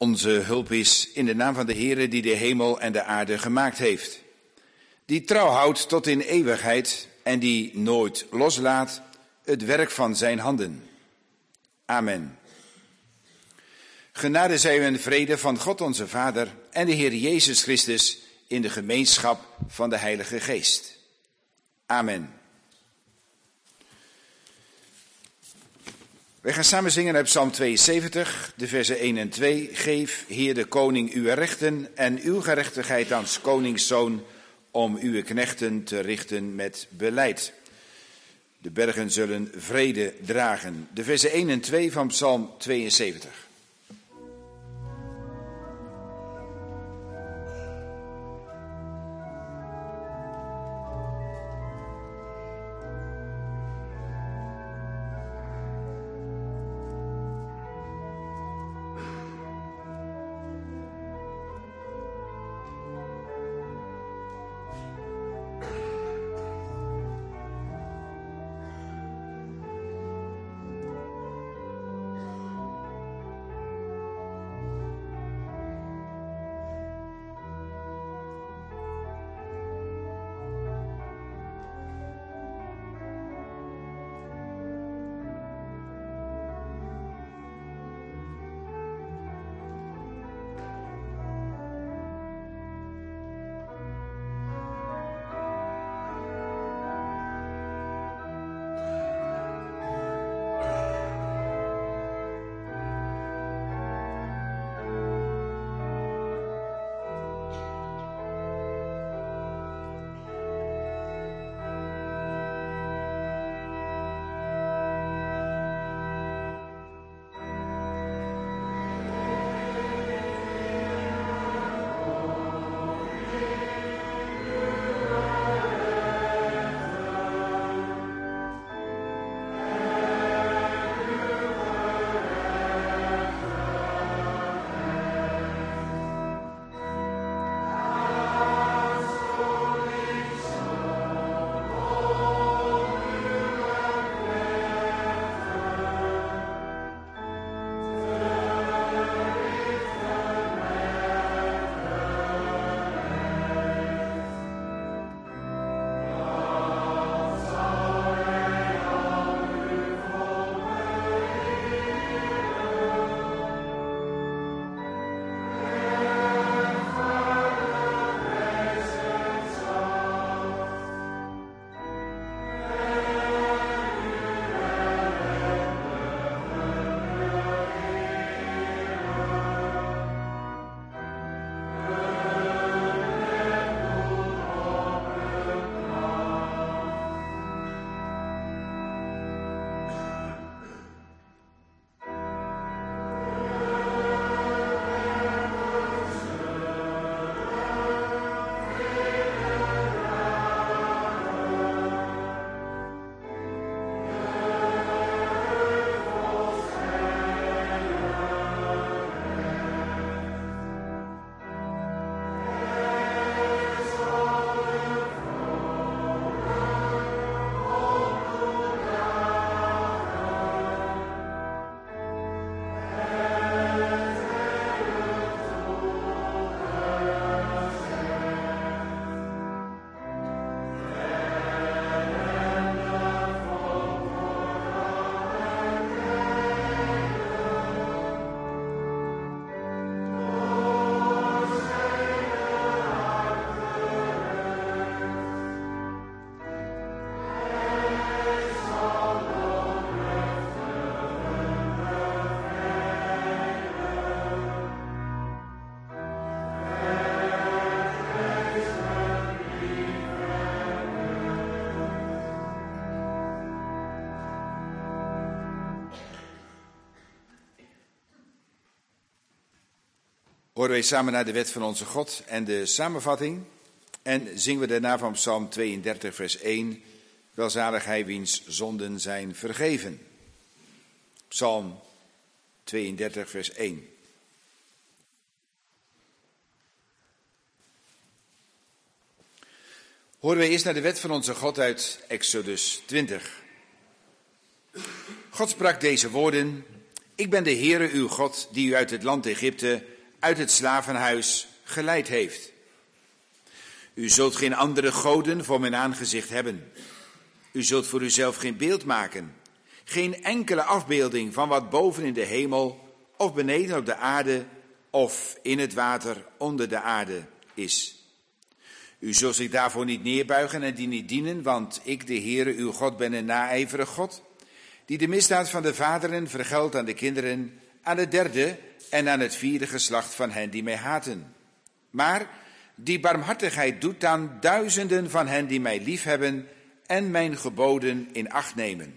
Onze hulp is in de naam van de Heere die de hemel en de aarde gemaakt heeft. Die trouw houdt tot in eeuwigheid en die nooit loslaat het werk van zijn handen. Amen. Genade zij u en vrede van God onze Vader en de Heer Jezus Christus in de gemeenschap van de Heilige Geest. Amen. Wij gaan samen zingen uit Psalm 72, de versen 1 en 2. Geef, Heer de koning, uw rechten en uw gerechtigheid aan 's koningszoon, om uw knechten te richten met beleid. De bergen zullen vrede dragen. De versen 1 en 2 van Psalm 72. Horen wij samen naar de wet van onze God en de samenvatting. En zingen we daarna van Psalm 32 vers 1. Welzalig hij wiens zonden zijn vergeven. Psalm 32 vers 1. Horen wij eerst naar de wet van onze God uit Exodus 20. God sprak deze woorden. Ik ben de Heere uw God, die u uit het land Egypte, uit het slavenhuis, geleid heeft. U zult geen andere goden voor mijn aangezicht hebben. U zult voor uzelf geen beeld maken, geen enkele afbeelding van wat boven in de hemel of beneden op de aarde of in het water onder de aarde is. U zult zich daarvoor niet neerbuigen en die niet dienen, want ik, de Heere, uw God, ben een naijverig God, die de misdaad van de vaderen vergeldt aan de kinderen, aan het derde en aan het vierde geslacht van hen die mij haten. Maar die barmhartigheid doet aan duizenden van hen die mij liefhebben en mijn geboden in acht nemen.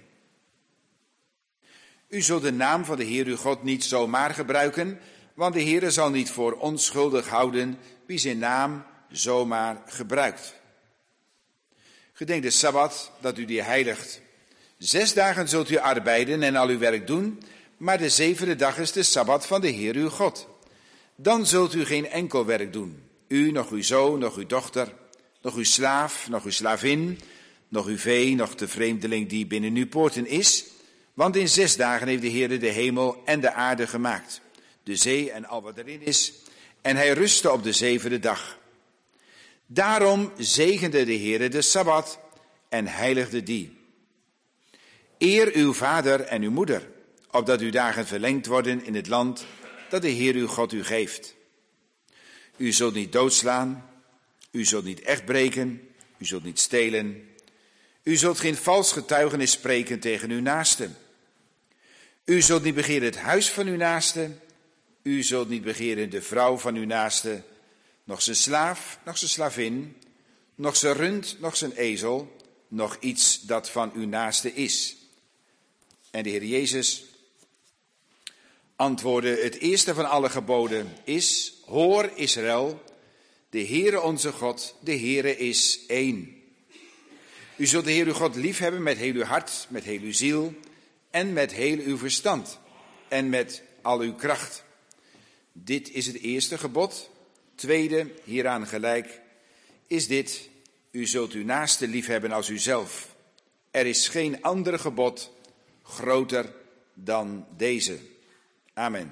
U zult de naam van de Heer uw God niet zomaar gebruiken, want de Heere zal niet voor onschuldig houden wie zijn naam zomaar gebruikt. Gedenk de Sabbat, dat u die heiligt. 6 dagen zult u arbeiden en al uw werk doen, maar de 7e dag is de Sabbat van de Heer uw God. Dan zult u geen enkel werk doen, u, nog uw zoon, nog uw dochter, nog uw slaaf, nog uw slavin, nog uw vee, nog de vreemdeling die binnen uw poorten is, want in 6 dagen heeft de Heer de hemel en de aarde gemaakt, de zee en al wat erin is, en hij rustte op de 7e dag. Daarom zegende de Heer de Sabbat en heiligde die. Eer uw vader en uw moeder, opdat uw dagen verlengd worden in het land dat de Heer uw God u geeft. U zult niet doodslaan, u zult niet echt breken, u zult niet stelen, u zult geen vals getuigenis spreken tegen uw naaste. U zult niet begeren het huis van uw naaste, u zult niet begeren de vrouw van uw naaste, nog zijn slaaf, nog zijn slavin, nog zijn rund, nog zijn ezel, nog iets dat van uw naaste is. En de Heer Jezus antwoordde, het eerste van alle geboden is, hoor Israël, de Heere onze God, de Heere is één. U zult de Heer uw God liefhebben met heel uw hart, met heel uw ziel en met heel uw verstand en met al uw kracht. Dit is het eerste gebod. Tweede, hieraan gelijk, is dit, u zult uw naaste liefhebben als uzelf. Er is geen ander gebod groter dan deze. Amen.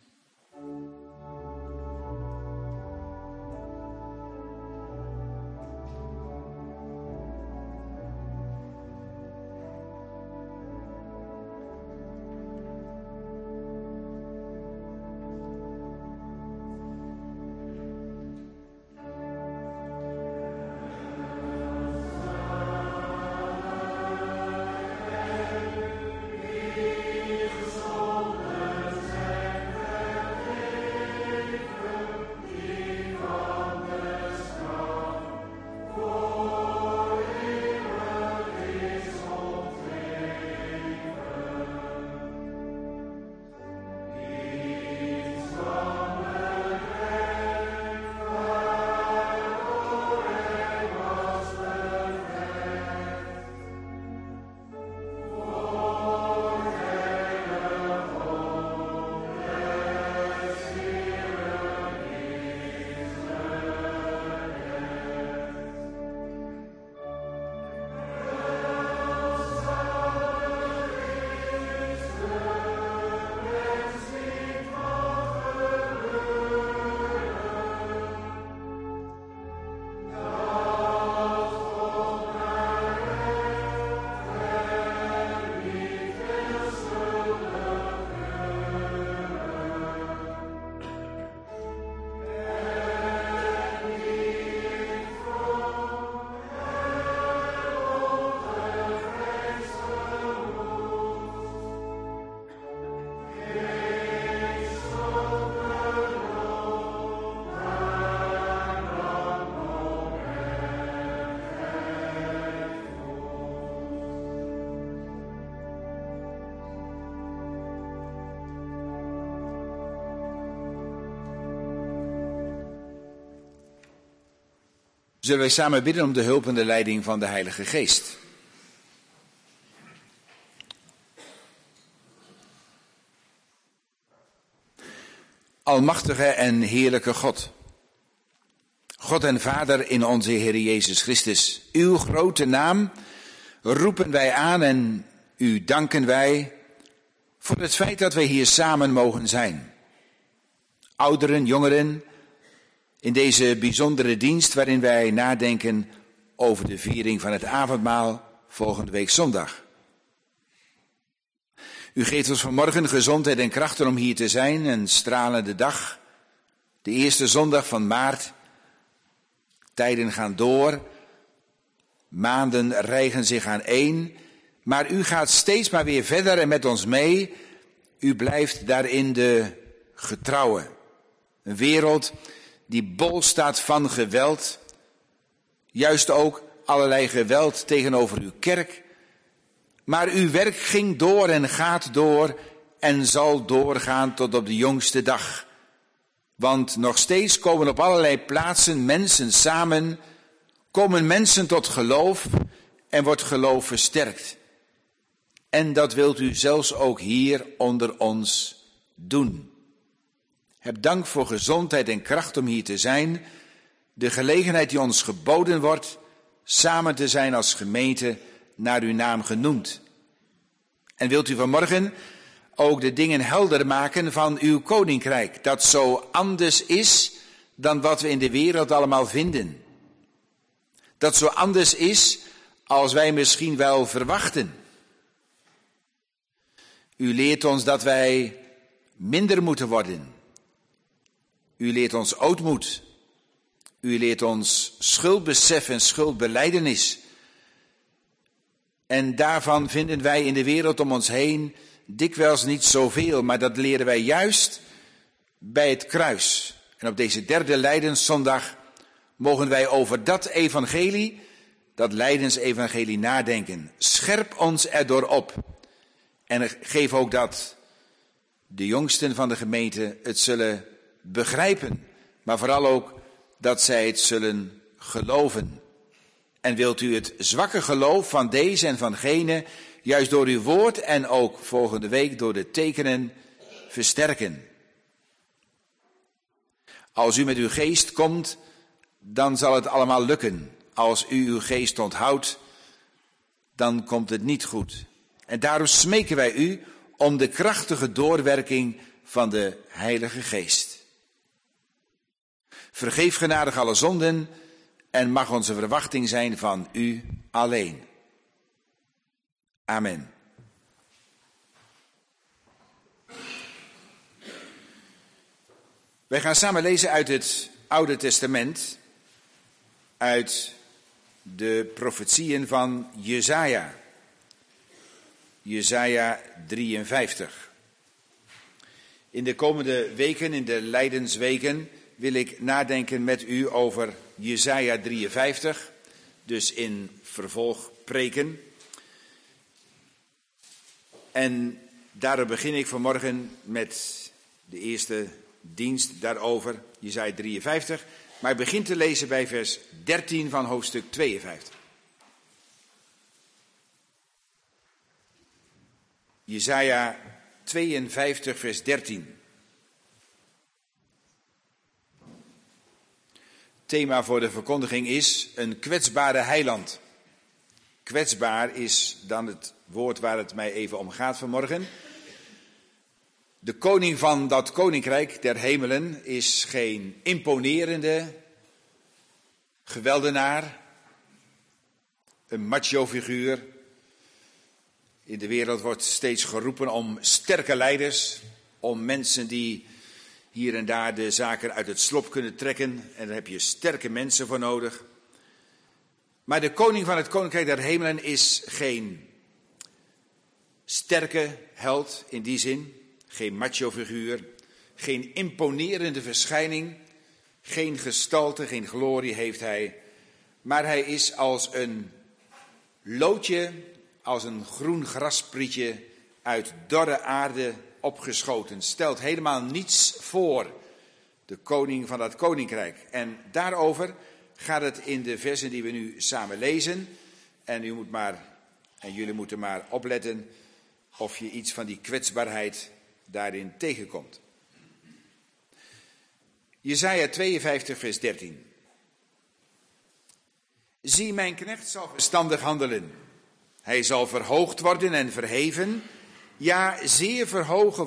Zullen wij samen bidden om de hulp en de leiding van de Heilige Geest. Almachtige en heerlijke God, God en Vader in onze Heer Jezus Christus, uw grote naam roepen wij aan en u danken wij voor het feit dat wij hier samen mogen zijn. Ouderen, jongeren, in deze bijzondere dienst waarin wij nadenken over de viering van het avondmaal volgende week zondag. U geeft ons vanmorgen gezondheid en krachten om hier te zijn, een stralende dag, de eerste zondag van maart. Tijden gaan door, maanden rijgen zich aaneen, maar u gaat steeds maar weer verder en met ons mee. U blijft daarin de getrouwe. Een wereld die bol staat van geweld, juist ook allerlei geweld tegenover uw kerk. Maar uw werk ging door en gaat door en zal doorgaan tot op de jongste dag. Want nog steeds komen op allerlei plaatsen mensen samen, komen mensen tot geloof en wordt geloof versterkt. En dat wilt u zelfs ook hier onder ons doen. Heb dank voor gezondheid en kracht om hier te zijn, de gelegenheid die ons geboden wordt, samen te zijn als gemeente naar uw naam genoemd. En wilt u vanmorgen ook de dingen helder maken van uw koninkrijk, dat zo anders is dan wat we in de wereld allemaal vinden. Dat zo anders is als wij misschien wel verwachten. U leert ons dat wij minder moeten worden. U leert ons ootmoed. U leert ons schuldbesef en schuldbelijdenis. En daarvan vinden wij in de wereld om ons heen dikwijls niet zoveel, maar dat leren wij juist bij het kruis. En op deze derde Lijdenszondag mogen wij over dat evangelie, dat Lijdensevangelie, nadenken. Scherp ons erdoor op. En geef ook dat de jongsten van de gemeente het zullen begrijpen, maar vooral ook dat zij het zullen geloven. En wilt u het zwakke geloof van deze en van gene juist door uw woord en ook volgende week door de tekenen versterken. Als u met uw geest komt, dan zal het allemaal lukken. Als u uw geest onthoudt, dan komt het niet goed. En daarom smeken wij u om de krachtige doorwerking van de Heilige Geest. Vergeef genadig alle zonden en mag onze verwachting zijn van u alleen. Amen. Wij gaan samen lezen uit het Oude Testament, uit de profetieën van Jesaja. Jesaja 53. In de komende weken, in de Lijdensweken, wil ik nadenken met u over Jesaja 53, dus in vervolg preken. En daarom begin ik vanmorgen met de eerste dienst daarover, Jesaja 53. Maar ik begin te lezen bij vers 13 van hoofdstuk 52. Jesaja 52, vers 13. Thema voor de verkondiging is een kwetsbare heiland. Kwetsbaar is dan het woord waar het mij even om gaat vanmorgen. De koning van dat koninkrijk der hemelen is geen imponerende geweldenaar, een macho figuur. In de wereld wordt steeds geroepen om sterke leiders, om mensen die hier en daar de zaken uit het slop kunnen trekken. En daar heb je sterke mensen voor nodig. Maar de koning van het koninkrijk der hemelen is geen sterke held in die zin. Geen macho figuur, geen imponerende verschijning, geen gestalte, geen glorie heeft hij. Maar hij is als een loodje, als een groen grasprietje uit dorre aarde opgeschoten. Stelt helemaal niets voor, de koning van dat koninkrijk. En daarover gaat het in de versen die we nu samen lezen. En jullie moeten maar opletten of je iets van die kwetsbaarheid daarin tegenkomt. Jesaja 52, vers 13. Zie, mijn knecht zal verstandig handelen. Hij zal verhoogd worden en verheven Ja, zeer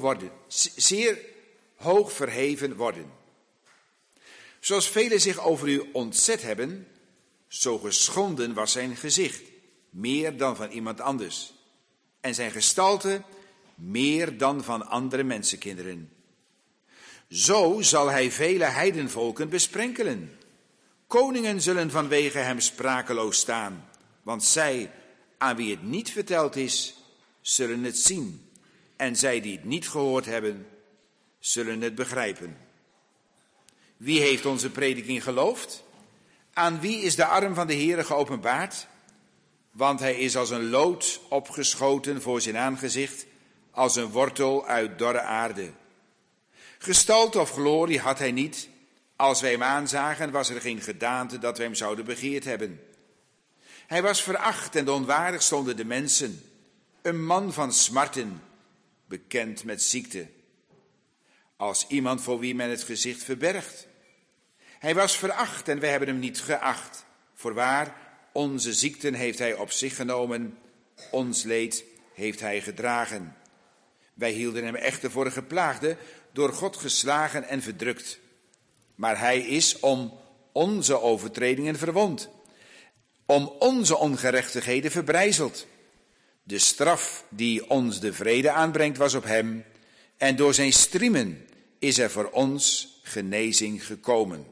hoog verheven worden. Zoals velen zich over u ontzet hebben, zo geschonden was zijn gezicht, meer dan van iemand anders. En zijn gestalte meer dan van andere mensenkinderen. Zo zal hij vele heidenvolken besprenkelen. Koningen zullen vanwege hem sprakeloos staan, want zij, aan wie het niet verteld is, zullen het zien. En zij die het niet gehoord hebben, zullen het begrijpen. Wie heeft onze prediking geloofd? Aan wie is de arm van de Heere geopenbaard? Want hij is als een lood opgeschoten voor zijn aangezicht, als een wortel uit dorre aarde. Gestalte of glorie had hij niet. Als wij hem aanzagen, was er geen gedaante dat wij hem zouden begeerd hebben. Hij was veracht en onwaardig stonden de mensen. Een man van smarten, bekend met ziekte. Als iemand voor wie men het gezicht verbergt. Hij was veracht en wij hebben hem niet geacht. Voorwaar, onze ziekten heeft hij op zich genomen, ons leed heeft hij gedragen. Wij hielden hem echter voor een geplaagde, door God geslagen en verdrukt. Maar hij is om onze overtredingen verwond, om onze ongerechtigheden verbrijzeld. De straf die ons de vrede aanbrengt was op hem, en door zijn striemen is er voor ons genezing gekomen.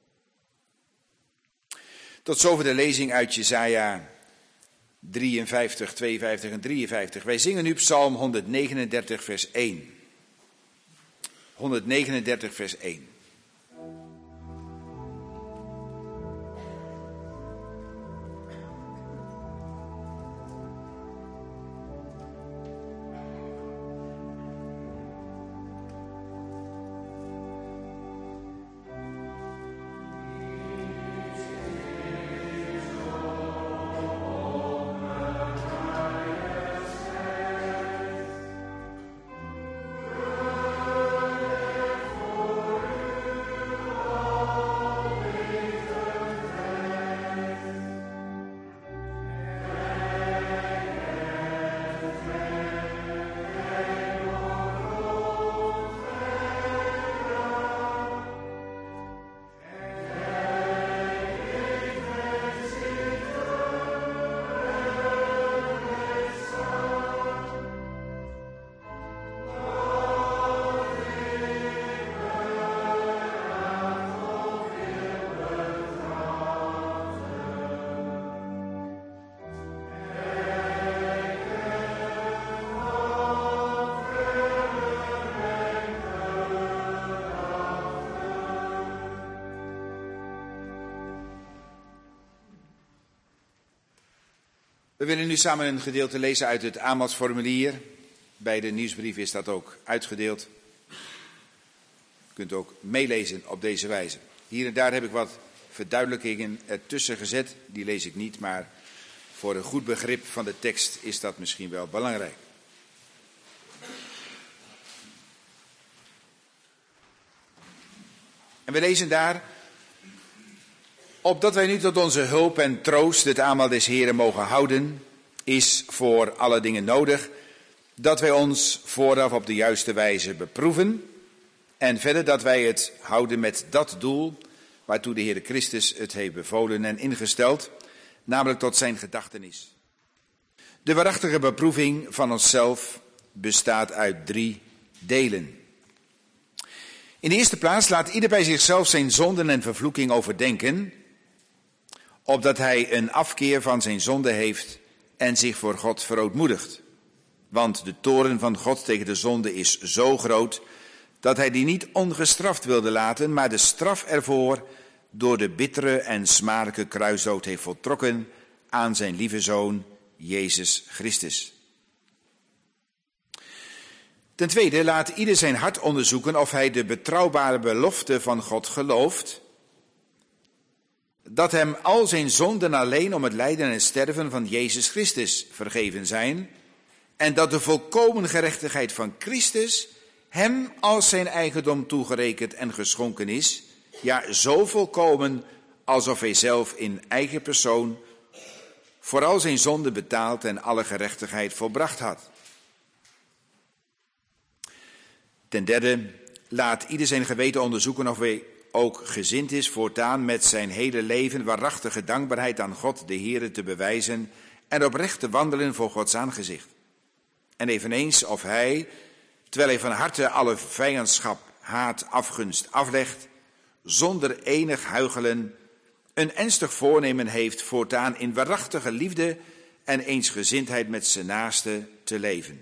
Tot zover de lezing uit Jesaja 53, 52 en 53. Wij zingen nu Psalm 139, vers 1. 139, vers 1. We willen nu samen een gedeelte lezen uit het aanmadsformulier. Bij de nieuwsbrief is dat ook uitgedeeld. U kunt ook meelezen op deze wijze. Hier en daar heb ik wat verduidelijkingen ertussen gezet. Die lees ik niet, maar voor een goed begrip van de tekst is dat misschien wel belangrijk. En we lezen daar: opdat wij nu tot onze hulp en troost het aanmaal des Heeren mogen houden, is voor alle dingen nodig dat wij ons vooraf op de juiste wijze beproeven en verder dat wij het houden met dat doel waartoe de Heere Christus het heeft bevolen en ingesteld, namelijk tot zijn gedachtenis. De waarachtige beproeving van onszelf bestaat uit 3 delen. In de eerste plaats laat ieder bij zichzelf zijn zonden en vervloeking overdenken, opdat hij een afkeer van zijn zonde heeft en zich voor God verootmoedigt. Want de toorn van God tegen de zonde is zo groot, dat hij die niet ongestraft wilde laten, maar de straf ervoor door de bittere en smarelijke kruisdood heeft voltrokken aan zijn lieve Zoon, Jezus Christus. Ten tweede laat ieder zijn hart onderzoeken of hij de betrouwbare belofte van God gelooft, dat hem al zijn zonden alleen om het lijden en sterven van Jezus Christus vergeven zijn, en dat de volkomen gerechtigheid van Christus hem als zijn eigendom toegerekend en geschonken is, ja, zo volkomen alsof hij zelf in eigen persoon voor al zijn zonden betaald en alle gerechtigheid volbracht had. Ten derde, laat ieder zijn geweten onderzoeken of hij ook gezind is voortaan met zijn hele leven waarachtige dankbaarheid aan God de Heere te bewijzen en oprecht te wandelen voor Gods aangezicht. En eveneens of hij, terwijl hij van harte alle vijandschap, haat, afgunst aflegt, zonder enig huichelen een ernstig voornemen heeft voortaan in waarachtige liefde en eensgezindheid met zijn naaste te leven.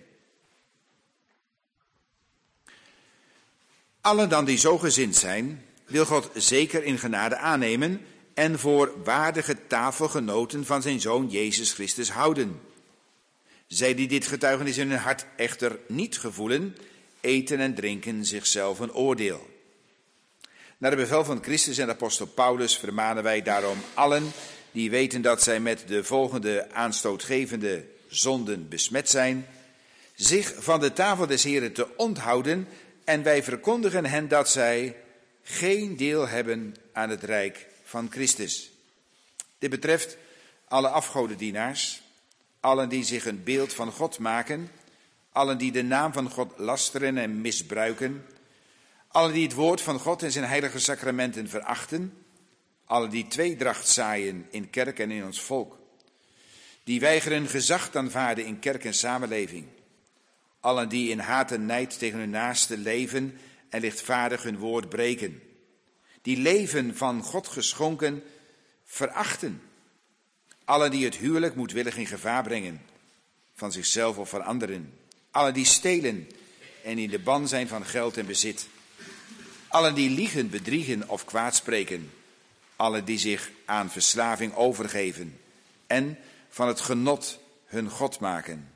Allen dan die zo gezind zijn, wil God zeker in genade aannemen en voor waardige tafelgenoten van zijn Zoon Jezus Christus houden. Zij die dit getuigenis in hun hart echter niet gevoelen, eten en drinken zichzelf een oordeel. Naar het bevel van Christus en apostel Paulus vermanen wij daarom allen die weten dat zij met de volgende aanstootgevende zonden besmet zijn, zich van de tafel des Heren te onthouden, en wij verkondigen hen dat zij geen deel hebben aan het rijk van Christus. Dit betreft alle afgodendienaars, allen die zich een beeld van God maken, allen die de naam van God lasteren en misbruiken, allen die het woord van God en zijn heilige sacramenten verachten, allen die tweedracht zaaien in kerk en in ons volk, die weigeren gezag te aanvaarden in kerk en samenleving, allen die in haat en nijd tegen hun naaste leven en lichtvaardig hun woord breken, die leven van God geschonken verachten, allen die het huwelijk moedwillig in gevaar brengen, van zichzelf of van anderen, allen die stelen en in de ban zijn van geld en bezit, allen die liegen, bedriegen of kwaadspreken, allen die zich aan verslaving overgeven en van het genot hun God maken.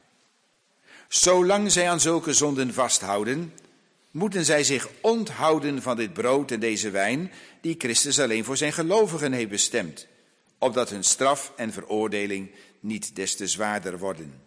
Zolang zij aan zulke zonden vasthouden, moeten zij zich onthouden van dit brood en deze wijn, die Christus alleen voor zijn gelovigen heeft bestemd, opdat hun straf en veroordeling niet des te zwaarder worden.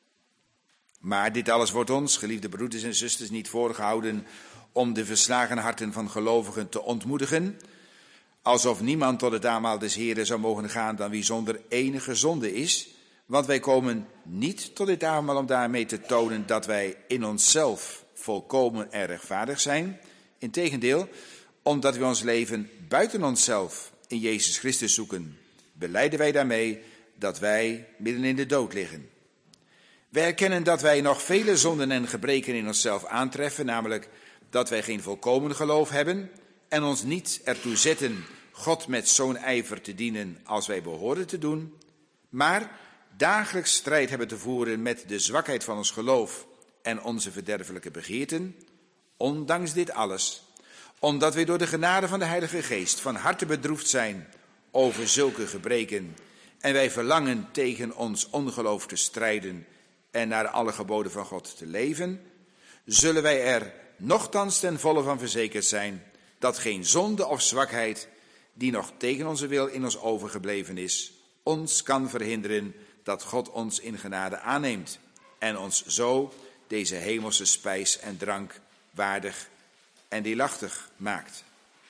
Maar dit alles wordt ons, geliefde broeders en zusters, niet voorgehouden om de verslagen harten van gelovigen te ontmoedigen, alsof niemand tot het aanmaal des Heren zou mogen gaan dan wie zonder enige zonde is. Want wij komen niet tot dit avondmaal om daarmee te tonen dat wij in onszelf volkomen en rechtvaardig zijn. Integendeel, omdat we ons leven buiten onszelf in Jezus Christus zoeken, belijden wij daarmee dat wij midden in de dood liggen. Wij erkennen dat wij nog vele zonden en gebreken in onszelf aantreffen, namelijk dat wij geen volkomen geloof hebben en ons niet ertoe zetten God met zo'n ijver te dienen als wij behoren te doen, maar dagelijks strijd hebben te voeren met de zwakheid van ons geloof en onze verderfelijke begeerten. Ondanks dit alles, omdat wij door de genade van de Heilige Geest van harte bedroefd zijn over zulke gebreken en wij verlangen tegen ons ongeloof te strijden en naar alle geboden van God te leven, zullen wij er nochtans ten volle van verzekerd zijn dat geen zonde of zwakheid die nog tegen onze wil in ons overgebleven is, ons kan verhinderen dat God ons in genade aanneemt en ons zo deze hemelse spijs en drank waardig en deelachtig maakt.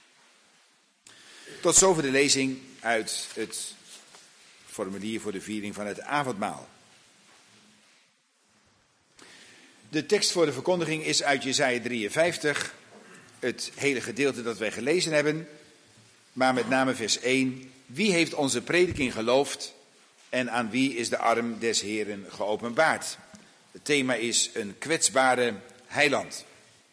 Tot zover de lezing uit het formulier voor de viering van het avondmaal. De tekst voor de verkondiging is uit Jesaja 53, het hele gedeelte dat wij gelezen hebben, maar met name vers 1. Wie heeft onze prediking geloofd en aan wie is de arm des Heeren geopenbaard? Het thema is een kwetsbare heiland.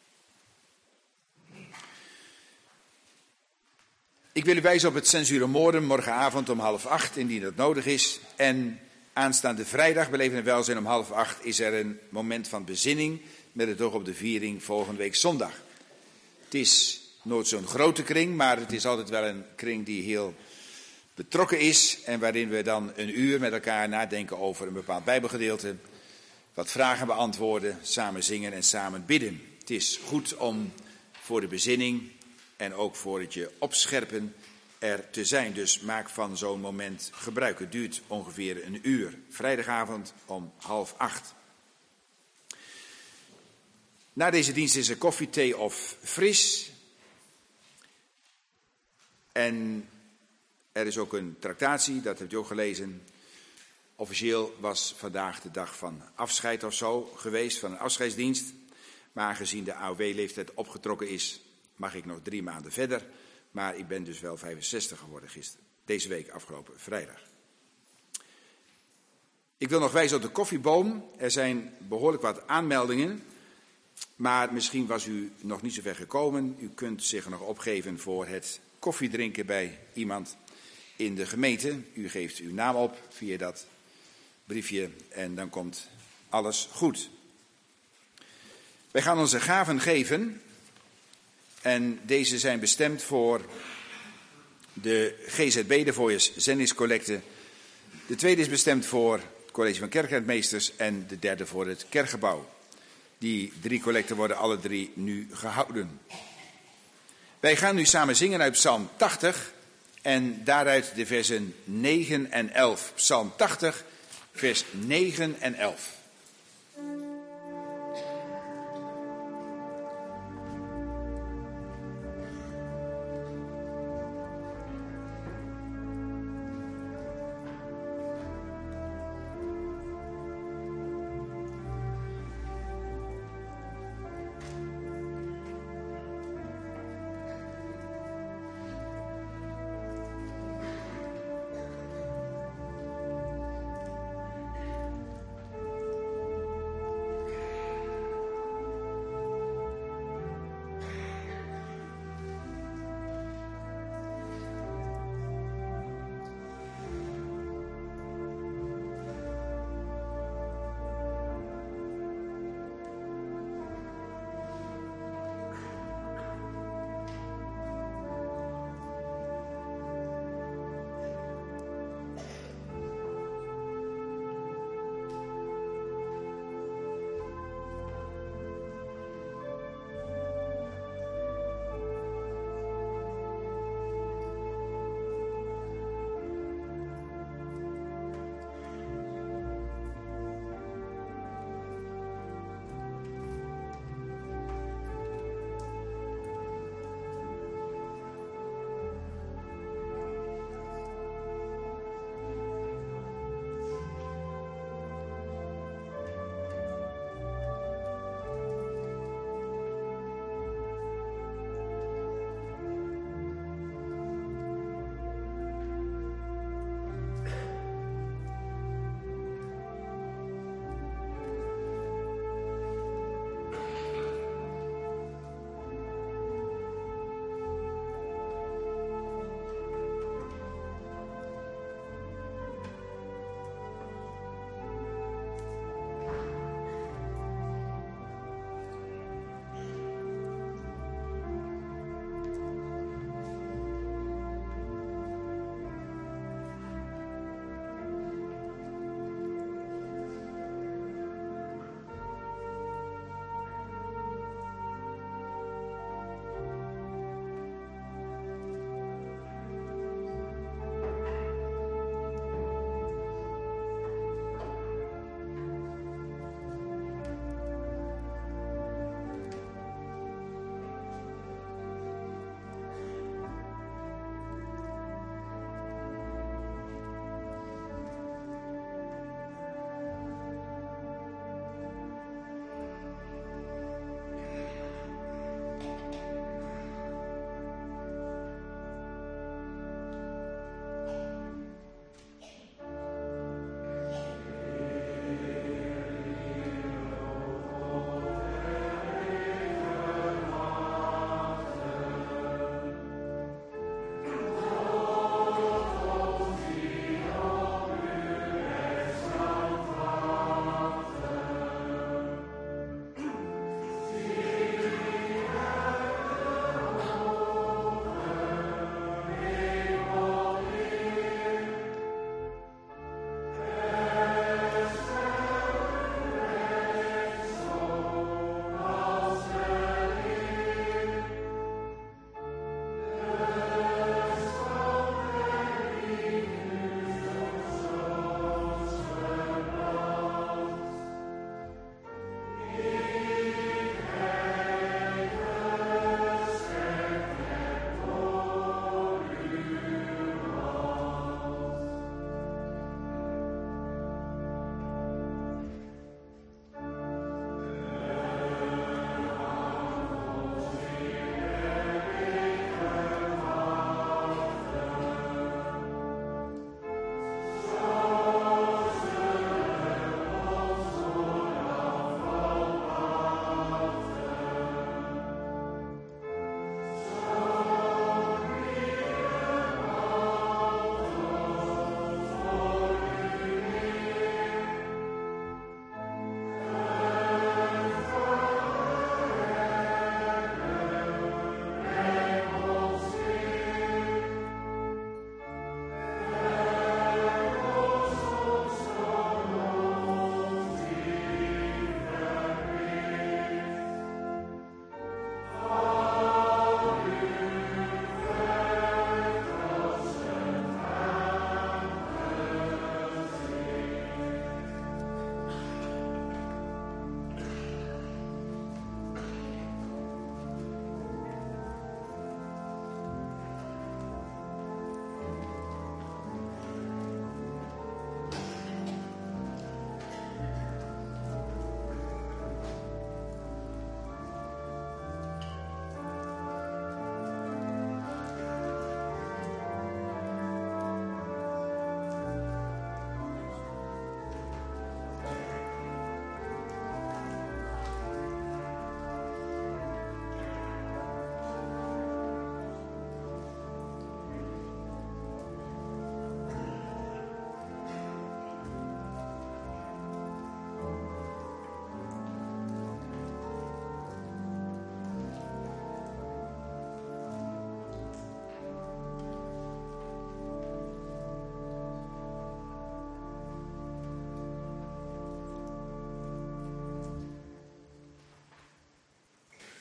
Ik wil u wijzen op het Sensurum Morum morgenavond om 7:30, indien dat nodig is. En aanstaande vrijdag, beleven en welzijn om 7:30, is er een moment van bezinning met het oog op de viering volgende week zondag. Het is nooit zo'n grote kring, maar het is altijd wel een kring die heel betrokken is en waarin we dan een uur met elkaar nadenken over een bepaald bijbelgedeelte, wat vragen beantwoorden, samen zingen en samen bidden. Het is goed om voor de bezinning en ook voor het je opscherpen er te zijn. Dus maak van zo'n moment gebruik. Het duurt ongeveer een uur. Vrijdagavond om 7:30. Na deze dienst is er koffie, thee of fris. En er is ook een tractatie, dat hebt u ook gelezen. Officieel was vandaag de dag van afscheid of zo geweest, van een afscheidsdienst. Maar aangezien de AOW-leeftijd opgetrokken is, mag ik nog 3 maanden verder. Maar ik ben dus wel 65 geworden deze week, afgelopen vrijdag. Ik wil nog wijzen op de koffieboom. Er zijn behoorlijk wat aanmeldingen. Maar misschien was u nog niet zo ver gekomen. U kunt zich nog opgeven voor het koffiedrinken bij iemand in de gemeente. U geeft uw naam op via dat briefje en dan komt alles goed. Wij gaan onze gaven geven. En deze zijn bestemd voor de GZB, de Voyers Zendingscollecte. De tweede is bestemd voor het College van Kerkentmeesters en de derde voor het Kerkgebouw. Die 3 collecten worden alle 3 nu gehouden. Wij gaan nu samen zingen uit Psalm 80 en daaruit de versen 9 en 11. Psalm 80, vers 9 en 11.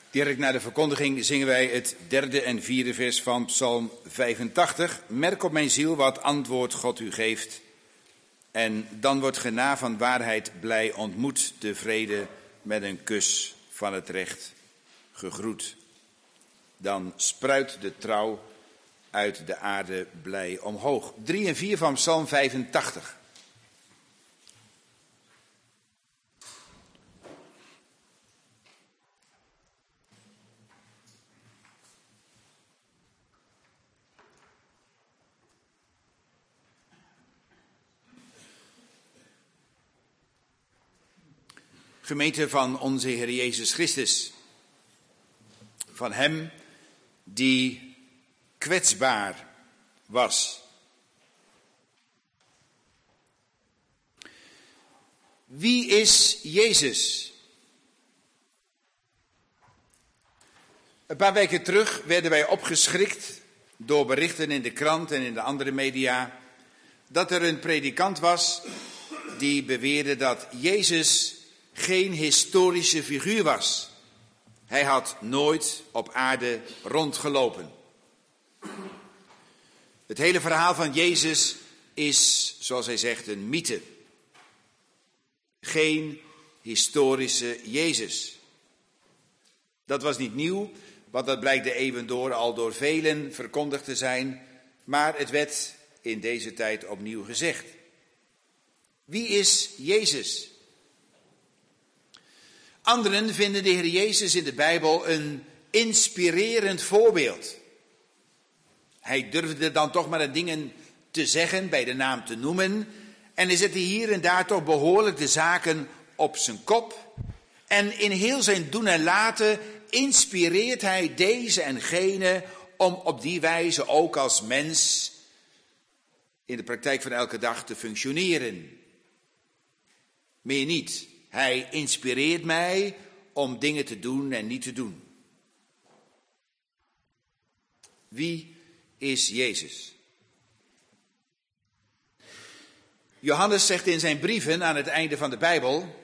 Direct na de verkondiging zingen wij het 3e en 4e vers van Psalm 85. Merk op mijn ziel wat antwoord God u geeft. En dan wordt ge na van waarheid blij ontmoet, de vrede met een kus van het recht gegroet. Dan spruit de trouw uit de aarde blij omhoog. 3 en 4 van Psalm 85. Gemeente van onze Heer Jezus Christus, van Hem die kwetsbaar was. Wie is Jezus? Een paar weken terug werden wij opgeschrikt door berichten in de krant en in de andere media dat er een predikant was die beweerde dat Jezus geen historische figuur was. Hij had nooit op aarde rondgelopen. Het hele verhaal van Jezus is, zoals hij zegt, een mythe. Geen historische Jezus. Dat was niet nieuw, want dat blijkt de eeuwen door al door velen verkondigd te zijn. Maar het werd in deze tijd opnieuw gezegd. Wie is Jezus? Anderen vinden de Heer Jezus in de Bijbel een inspirerend voorbeeld. Hij durfde dan toch maar de dingen te zeggen, bij de naam te noemen. En hij zette hier en daar toch behoorlijk de zaken op zijn kop. En in heel zijn doen en laten inspireert hij deze en gene om op die wijze ook als mens in de praktijk van elke dag te functioneren. Meer niet. Hij inspireert mij om dingen te doen en niet te doen. Wie is Jezus? Johannes zegt in zijn brieven aan het einde van de Bijbel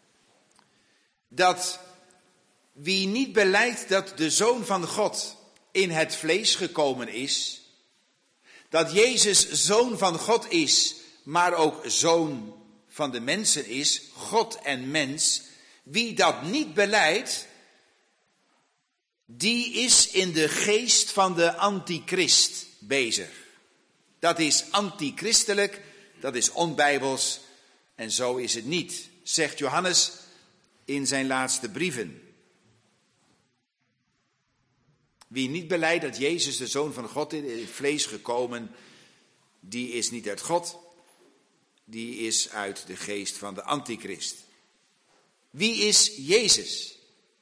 dat wie niet belijdt dat de Zoon van God in het vlees gekomen is, dat Jezus Zoon van God is, maar ook Zoon van de mensen is, God en mens, wie dat niet belijdt, die is in de geest van de antichrist bezig. Dat is antichristelijk, dat is onbijbels en zo is het niet, zegt Johannes in zijn laatste brieven. Wie niet belijdt dat Jezus de Zoon van God in het vlees gekomen, die is niet uit God, die is uit de geest van de antichrist. Wie is Jezus?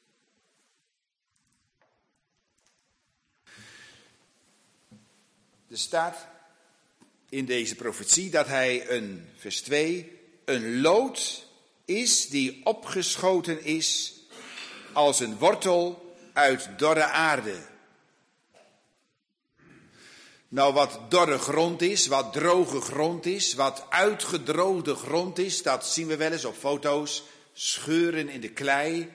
Er staat in deze profetie dat hij vers 2, een lood is die opgeschoten is als een wortel uit dorre aarde. Nou, wat dorre grond is, wat droge grond is, wat uitgedroogde grond is, dat zien we wel eens op foto's, scheuren in de klei,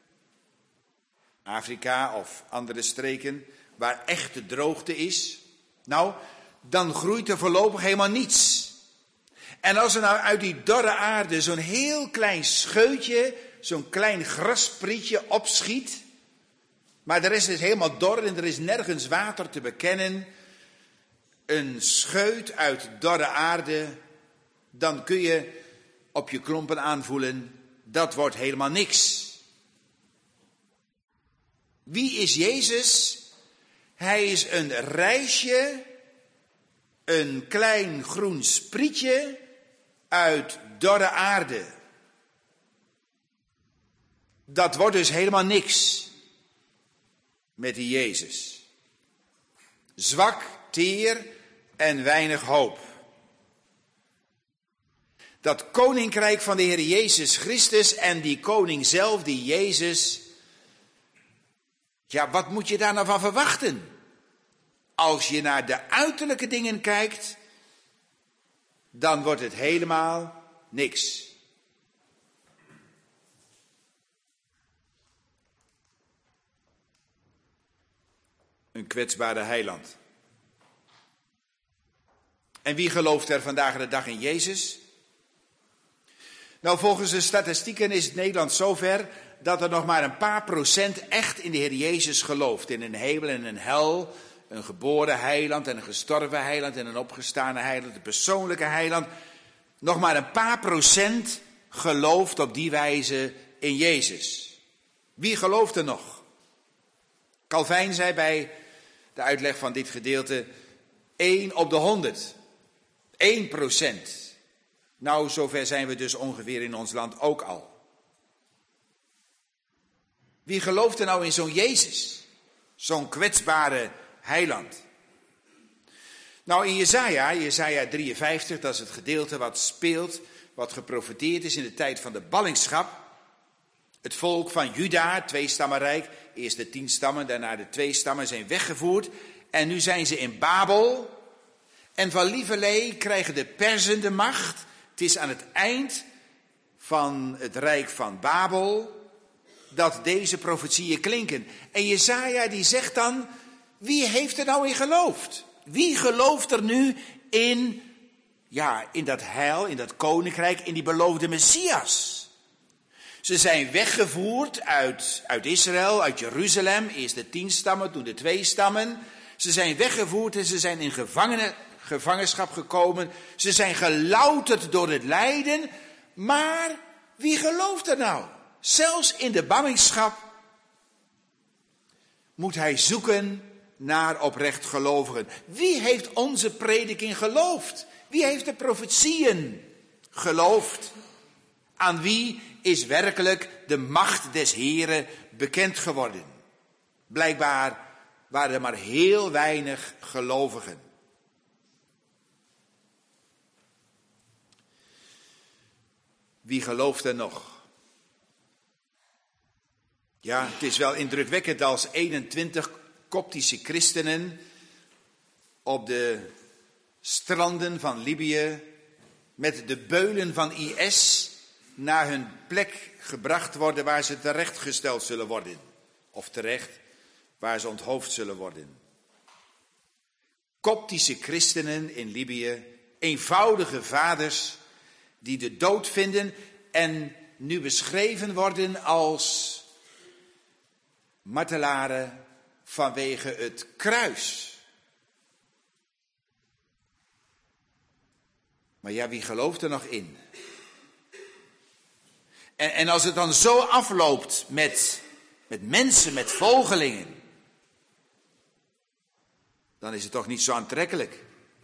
Afrika of andere streken, waar echte droogte is. Nou, dan groeit er voorlopig helemaal niets. En als er nou uit die dorre aarde zo'n heel klein scheutje, zo'n klein grasprietje opschiet, maar de rest is helemaal dor en er is nergens water te bekennen, een scheut uit dorre aarde, dan kun je op je klompen aanvoelen, dat wordt helemaal niks. Wie is Jezus? Hij is een rijsje, een klein groen sprietje uit dorre aarde. Dat wordt dus helemaal niks met die Jezus. Zwak, teer en weinig hoop. Dat koninkrijk van de Heer Jezus Christus en die koning zelf, die Jezus, ja, wat moet je daar nou van verwachten? Als je naar de uiterlijke dingen kijkt, dan wordt het helemaal niks. een kwetsbare heiland. En wie gelooft er vandaag de dag in Jezus? Nou, volgens de statistieken is het Nederland zover dat er nog maar een paar procent echt in de Heer Jezus gelooft. In een hemel en een hel, een geboren heiland en een gestorven heiland en een opgestane heiland, een persoonlijke heiland. Nog maar een paar procent gelooft op die wijze in Jezus. Wie gelooft er nog? Calvijn zei bij de uitleg van dit gedeelte 1 op de 100. 1%. Nou, zover zijn we dus ongeveer in ons land ook al. Wie gelooft er nou in zo'n Jezus? Zo'n kwetsbare heiland? Nou, in Jesaja 53, dat is het gedeelte wat speelt, wat geprofeteerd is in de tijd van de ballingschap. Het volk van Juda, 2-stammenrijk, eerst de 10 stammen, daarna de 2 stammen, zijn weggevoerd. En nu zijn ze in Babel. En van lieverlee krijgen de Perzen de macht. Het is aan het eind van het rijk van Babel dat deze profetieën klinken. En Jesaja die zegt dan, wie heeft er nou in geloofd? Wie gelooft er nu in dat heil, in dat koninkrijk, in die beloofde Messias? Ze zijn weggevoerd uit Israël, uit Jeruzalem, eerst de 10 stammen, toen de 2 stammen. Ze zijn weggevoerd en ze zijn in gevangenschap gekomen. Ze zijn gelouterd door het lijden. Maar wie gelooft er nou? Zelfs in de ballingschap moet hij zoeken naar oprecht gelovigen. Wie heeft onze prediking geloofd? Wie heeft de profetieën geloofd? Aan wie is werkelijk de macht des Heren bekend geworden? Blijkbaar waren er maar heel weinig gelovigen. Wie gelooft er nog? Ja, het is wel indrukwekkend als 21 Koptische christenen op de stranden van Libië met de beulen van IS naar hun plek gebracht worden waar ze terechtgesteld zullen worden. Of terecht, waar ze onthoofd zullen worden. Koptische christenen in Libië, eenvoudige vaders die de dood vinden en nu beschreven worden als martelaren vanwege het kruis. Maar ja, wie gelooft er nog in? En als het dan zo afloopt met mensen, met volgelingen, dan is het toch niet zo aantrekkelijk.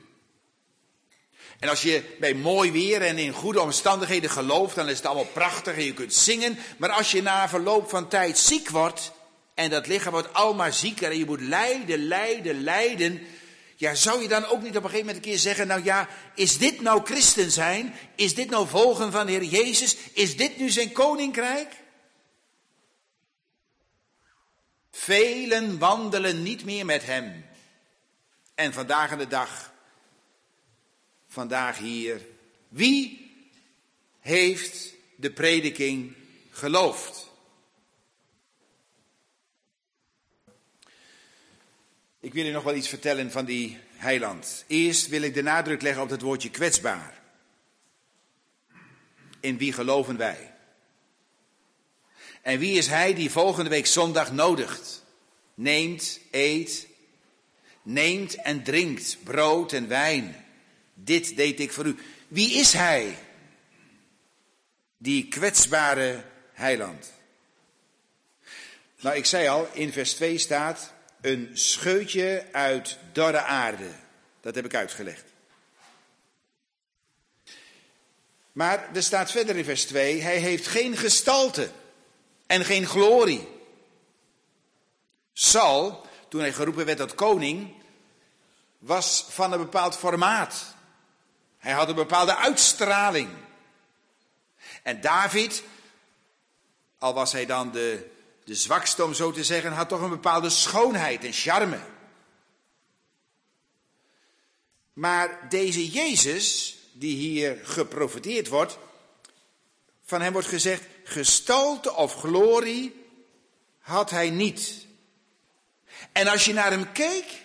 En als je bij mooi weer en in goede omstandigheden gelooft, dan is het allemaal prachtig en je kunt zingen. Maar als je na verloop van tijd ziek wordt en dat lichaam wordt almaar zieker en je moet lijden. Ja, zou je dan ook niet op een gegeven moment een keer zeggen, nou ja, is dit nou christen zijn? Is dit nou volgen van de Heer Jezus? Is dit nu zijn koninkrijk? Velen wandelen niet meer met hem. En vandaag aan de dag, vandaag hier, wie heeft de prediking geloofd? Ik wil u nog wel iets vertellen van die heiland. Eerst wil ik de nadruk leggen op het woordje kwetsbaar. In wie geloven wij? En wie is hij die volgende week zondag nodigt? Neemt, eet, neemt en drinkt brood en wijn. Dit deed ik voor u. Wie is hij? Die kwetsbare heiland. Nou, ik zei al, in vers 2 staat een scheutje uit dorre aarde. Dat heb ik uitgelegd. Maar er staat verder in vers 2, hij heeft geen gestalte en geen glorie. Saul, toen hij geroepen werd tot koning, was van een bepaald formaat. Hij had een bepaalde uitstraling. En David, al was hij dan de zwakste om zo te zeggen, had toch een bepaalde schoonheid en charme. Maar deze Jezus, die hier geprofeteerd wordt, van hem wordt gezegd, gestalte of glorie had hij niet. En als je naar hem keek,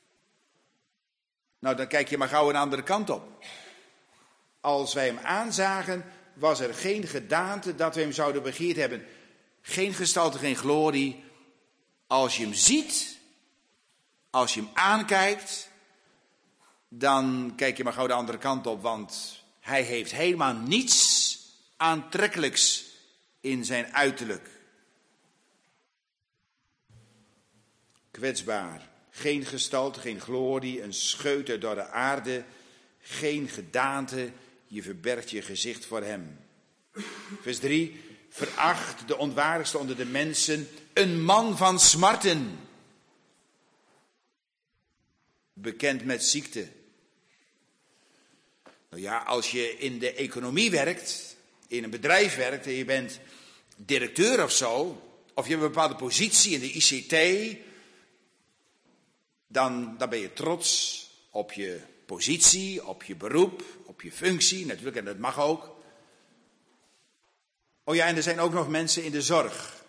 nou dan kijk je maar gauw een andere kant op. Als wij hem aanzagen, was er geen gedaante dat we hem zouden begeerd hebben. Geen gestalte, geen glorie. Als je hem ziet, als je hem aankijkt, dan kijk je maar gauw de andere kant op. Want hij heeft helemaal niets aantrekkelijks in zijn uiterlijk. Kwetsbaar. Geen gestalte, geen glorie, een scheuter door de aarde. Geen gedaante, je verbergt je gezicht voor hem. Vers 3. Veracht, de onwaardigste onder de mensen, een man van smarten. Bekend met ziekte. Nou ja, als je in de economie werkt, in een bedrijf werkt en je bent directeur of zo, of je hebt een bepaalde positie in de ICT, dan ben je trots op je positie, op je beroep, op je functie, natuurlijk, en dat mag ook. Oh ja, en er zijn ook nog mensen in de zorg.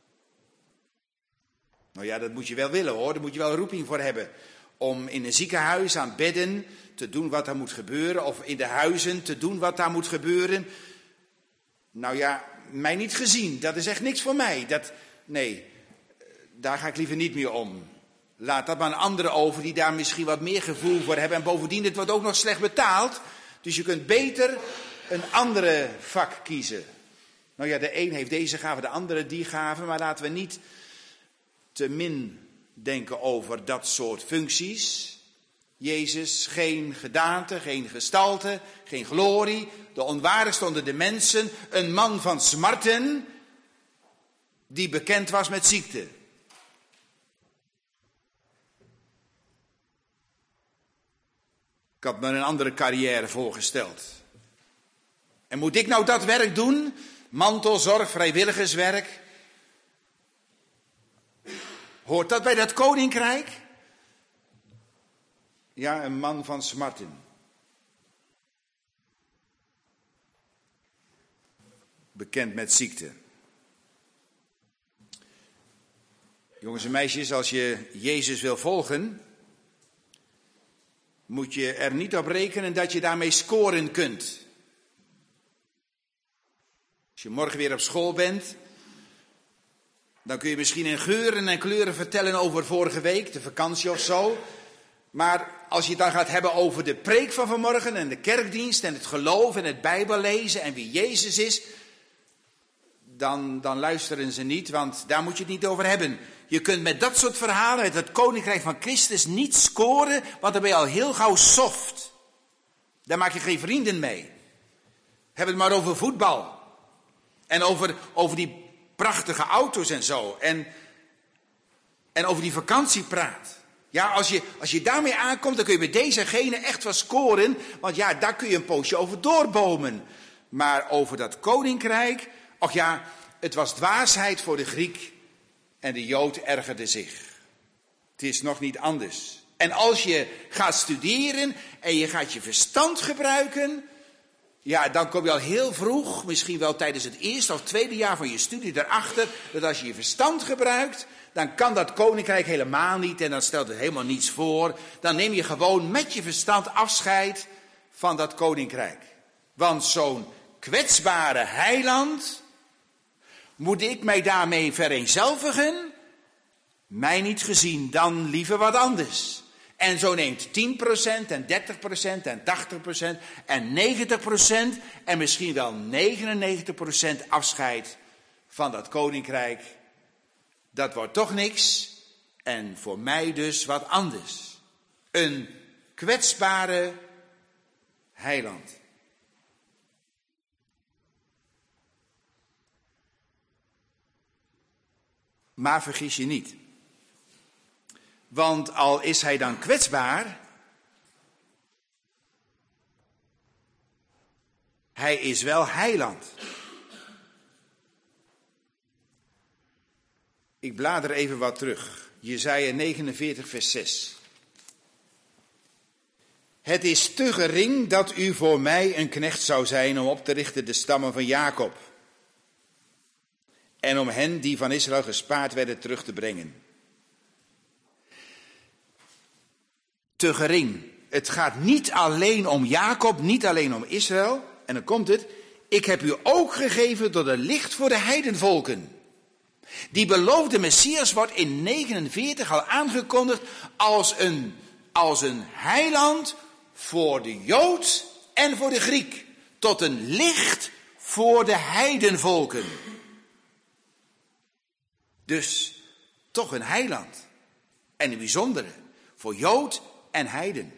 Nou ja, dat moet je wel willen hoor, daar moet je wel roeping voor hebben. Om in een ziekenhuis aan bedden te doen wat daar moet gebeuren, of in de huizen te doen wat daar moet gebeuren. Nou ja, mij niet gezien, dat is echt niks voor mij. Nee, daar ga ik liever niet meer om. Laat dat maar aan anderen over die daar misschien wat meer gevoel voor hebben. En bovendien, het wordt ook nog slecht betaald. Dus je kunt beter een andere vak kiezen. Nou ja, de een heeft deze gave, de andere die gave. Maar laten we niet te min denken over dat soort functies. Jezus, geen gedaante, geen gestalte, geen glorie. De onwaardigste onder de mensen. Een man van smarten die bekend was met ziekte. Ik had me een andere carrière voorgesteld. En moet ik nou dat werk doen? Mantelzorg, vrijwilligerswerk. Hoort dat bij dat koninkrijk? Ja, een man van smarten. Bekend met ziekte. Jongens en meisjes, als je Jezus wil volgen, moet je er niet op rekenen dat je daarmee scoren kunt. Als je morgen weer op school bent, dan kun je misschien in geuren en kleuren vertellen over vorige week, de vakantie of zo. Maar als je het dan gaat hebben over de preek van vanmorgen en de kerkdienst en het geloof en het Bijbellezen en wie Jezus is, dan luisteren ze niet, want daar moet je het niet over hebben. Je kunt met dat soort verhalen, met het koninkrijk van Christus, niet scoren, want dan ben je al heel gauw soft. Daar maak je geen vrienden mee. Heb het maar over voetbal. En over die prachtige auto's en zo. En over die vakantiepraat. Ja, als je daarmee aankomt, dan kun je bij dezegene echt wel scoren. Want ja, daar kun je een poosje over doorbomen. Maar over dat koninkrijk, och ja, het was dwaasheid voor de Griek. En de Jood ergerde zich. Het is nog niet anders. En als je gaat studeren en je gaat je verstand gebruiken, ja, dan kom je al heel vroeg, misschien wel tijdens het eerste of tweede jaar van je studie erachter, dat als je je verstand gebruikt, dan kan dat koninkrijk helemaal niet en dan stelt het helemaal niets voor. Dan neem je gewoon met je verstand afscheid van dat koninkrijk. Want zo'n kwetsbare heiland, moet ik mij daarmee vereenzelvigen? Mij niet gezien, dan liever wat anders. En zo neemt 10% en 30% en 80% en 90% en misschien wel 99% afscheid van dat koninkrijk. Dat wordt toch niks en voor mij dus wat anders. Een kwetsbare heiland. Maar vergis je niet. Want al is hij dan kwetsbaar, hij is wel heiland. Ik blader even wat terug. Jesaja 49 vers 6. Het is te gering dat u voor mij een knecht zou zijn om op te richten de stammen van Jacob. En om hen die van Israël gespaard werden terug te brengen. te gering. Het gaat niet alleen om Jacob, niet alleen om Israël. En dan komt het. Ik heb u ook gegeven tot een licht voor de heidenvolken. Die beloofde Messias wordt in 49 al aangekondigd als een heiland voor de Jood en voor de Griek. Tot een licht voor de heidenvolken. Dus toch een heiland. En een bijzondere. Voor Jood en heiden.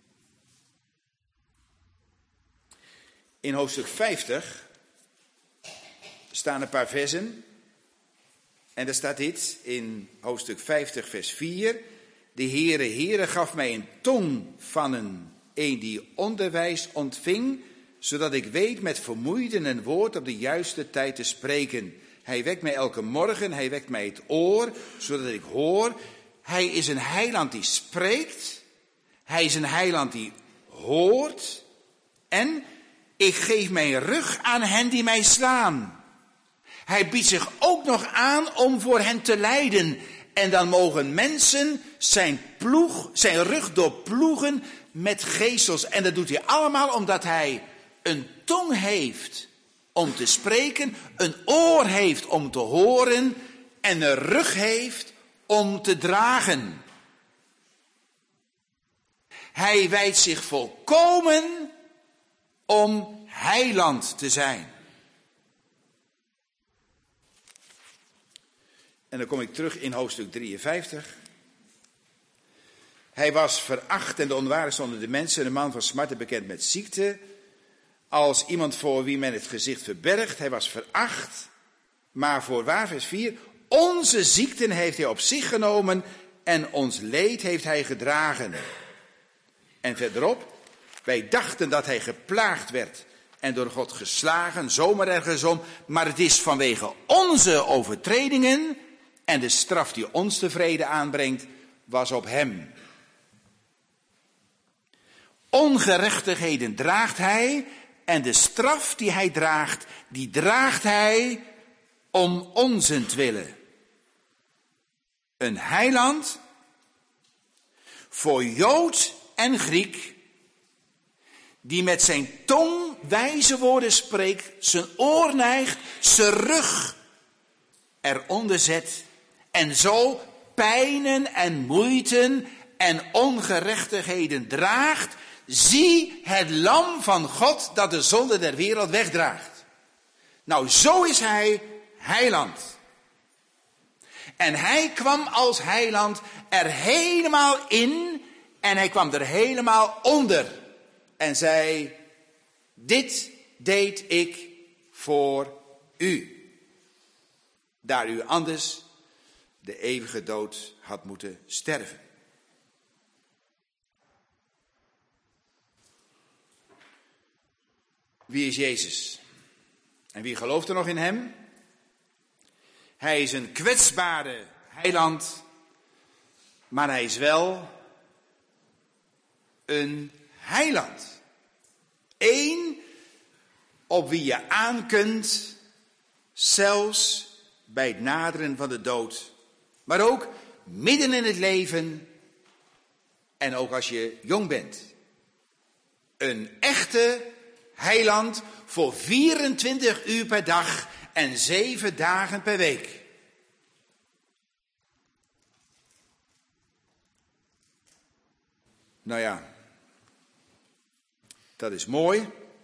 In hoofdstuk 50 staan een paar versen. En daar staat dit in hoofdstuk 50 vers 4. De Heere gaf mij een tong van een die onderwijs ontving, zodat ik weet met vermoeiden een woord op de juiste tijd te spreken. Hij wekt mij elke morgen, hij wekt mij het oor, zodat ik hoor. Hij is een heiland die spreekt. Hij is een heiland die hoort. En ik geef mijn rug aan hen die mij slaan. Hij biedt zich ook nog aan om voor hen te lijden. En dan mogen mensen zijn rug doorploegen met geesels. En dat doet hij allemaal omdat hij een tong heeft om te spreken, een oor heeft om te horen en een rug heeft om te dragen. Hij wijdt zich volkomen om heiland te zijn. En dan kom ik terug in hoofdstuk 53. Hij was veracht en de onwaardigste onder de mensen, een man van smarten bekend met ziekte. Als iemand voor wie men het gezicht verbergt. Hij was veracht, maar voorwaar, vers 4. Onze ziekten heeft hij op zich genomen en ons leed heeft hij gedragen. En verderop, wij dachten dat hij geplaagd werd en door God geslagen, zomaar ergens om. Maar het is vanwege onze overtredingen en de straf die ons tevreden aanbrengt, was op hem. Ongerechtigheden draagt hij en de straf die hij draagt, die draagt hij om onzentwille. Een heiland voor Jood en Griek, die met zijn tong wijze woorden spreekt, zijn oor neigt, zijn rug eronder zet en zo pijnen en moeiten en ongerechtigheden draagt. Zie het lam van God dat de zonde der wereld wegdraagt. Nou, zo is hij heiland. En hij kwam als heiland er helemaal in en hij kwam er helemaal onder. En zei, dit deed ik voor u. Daar u anders de eeuwige dood had moeten sterven. Wie is Jezus? En wie gelooft er nog in hem? Hij is een kwetsbare heiland, maar hij is wel een heiland. Eén op wie je aan kunt, zelfs bij het naderen van de dood. Maar ook midden in het leven en ook als je jong bent. Een echte heiland voor 24 uur per dag en 7 dagen per week. Nou ja, dat is mooi.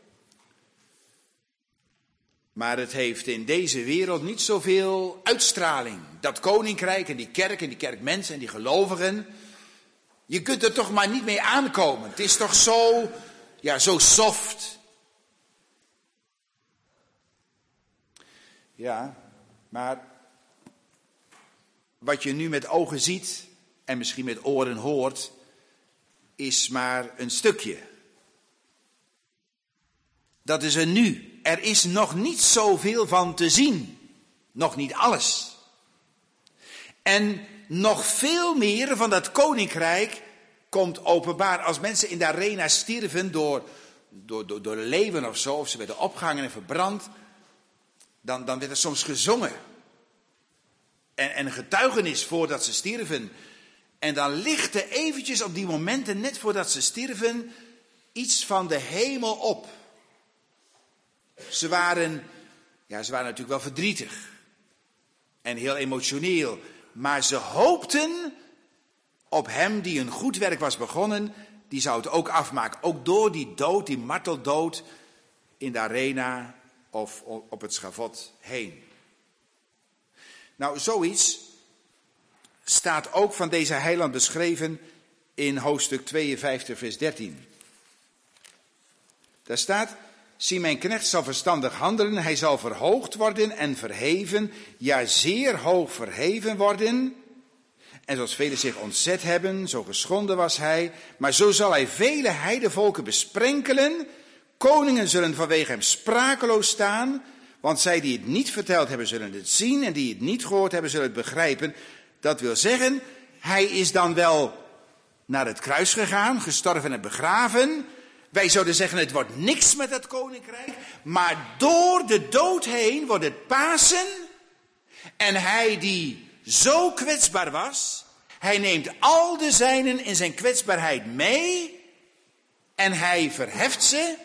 Maar het heeft in deze wereld niet zoveel uitstraling. Dat koninkrijk en die kerkmensen en die gelovigen. Je kunt er toch maar niet mee aankomen. Het is toch zo soft. Ja, maar wat je nu met ogen ziet en misschien met oren hoort, is maar een stukje. Dat is er nu. Er is nog niet zoveel van te zien. Nog niet alles. En nog veel meer van dat koninkrijk komt openbaar. Als mensen in de arena stierven door leeuwen of zo, of ze werden opgehangen en verbrand, dan werd er soms gezongen. En een getuigenis voordat ze stierven. En dan lichtte eventjes op die momenten, net voordat ze stierven, iets van de hemel op. Ze waren natuurlijk wel verdrietig. En heel emotioneel. Maar ze hoopten op hem die een goed werk was begonnen. Die zou het ook afmaken. Ook door die dood, die marteldood in de arena of op het schavot heen. Nou, zoiets staat ook van deze heiland beschreven in hoofdstuk 52, vers 13. Daar staat: zie, mijn knecht zal verstandig handelen, hij zal verhoogd worden en verheven, ja zeer hoog verheven worden. En zoals velen zich ontzet hebben, zo geschonden was hij. Maar zo zal hij vele heidevolken besprenkelen. Koningen zullen vanwege hem sprakeloos staan. Want zij die het niet verteld hebben, zullen het zien. En die het niet gehoord hebben, zullen het begrijpen. Dat wil zeggen, hij is dan wel naar het kruis gegaan, gestorven en begraven. Wij zouden zeggen, het wordt niks met het koninkrijk. Maar door de dood heen wordt het Pasen. En hij die zo kwetsbaar was, hij neemt al de zijnen in zijn kwetsbaarheid mee. En hij verheft ze.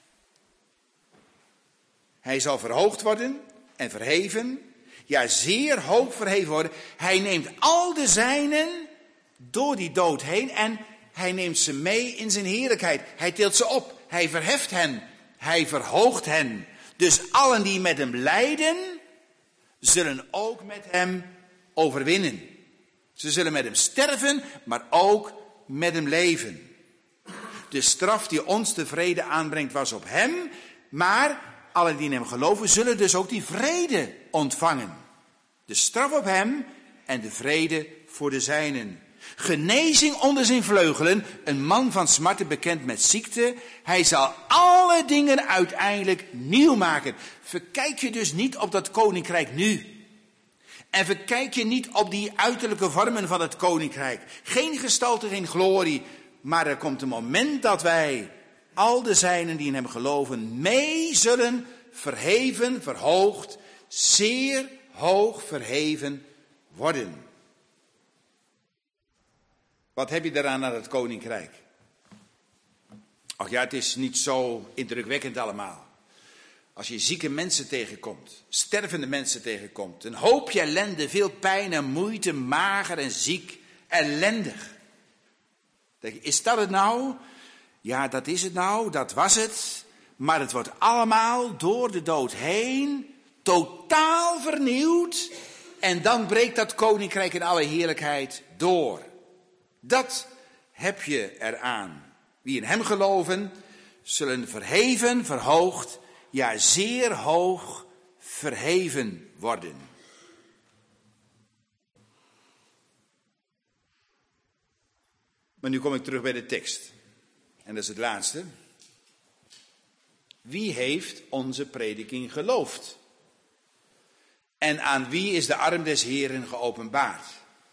Hij zal verhoogd worden en verheven. Ja, zeer hoog verheven worden. Hij neemt al de zijnen door die dood heen en hij neemt ze mee in zijn heerlijkheid. Hij tilt ze op. Hij verheft hen. Hij verhoogt hen. Dus allen die met hem lijden, zullen ook met hem overwinnen. Ze zullen met hem sterven, maar ook met hem leven. De straf die ons de vrede aanbrengt was op hem, maar allen die in hem geloven zullen dus ook die vrede ontvangen. De straf op hem en de vrede voor de zijnen. Genezing onder zijn vleugelen, een man van smarten bekend met ziekte. Hij zal alle dingen uiteindelijk nieuw maken. Verkijk je dus niet op dat koninkrijk nu. En verkijk je niet op die uiterlijke vormen van het koninkrijk. Geen gestalte, geen glorie. Maar er komt een moment dat wij al de zijnen die in hem geloven mee zullen verheven, verhoogd, zeer hoog verheven worden. Wat heb je daaraan aan het koninkrijk? Ach ja, het is niet zo indrukwekkend allemaal. Als je zieke mensen tegenkomt, stervende mensen tegenkomt, een hoopje ellende, veel pijn en moeite, mager en ziek, ellendig. Denk je, is dat het nou? Ja, dat is het nou, dat was het. Maar het wordt allemaal door de dood heen totaal vernieuwd. En dan breekt dat koninkrijk in alle heerlijkheid door. Dat heb je eraan. Wie in hem geloven, zullen verheven, verhoogd, ja zeer hoog verheven worden. Maar nu kom ik terug bij de tekst. En dat is het laatste. Wie heeft onze prediking geloofd? En aan wie is de arm des Heeren geopenbaard?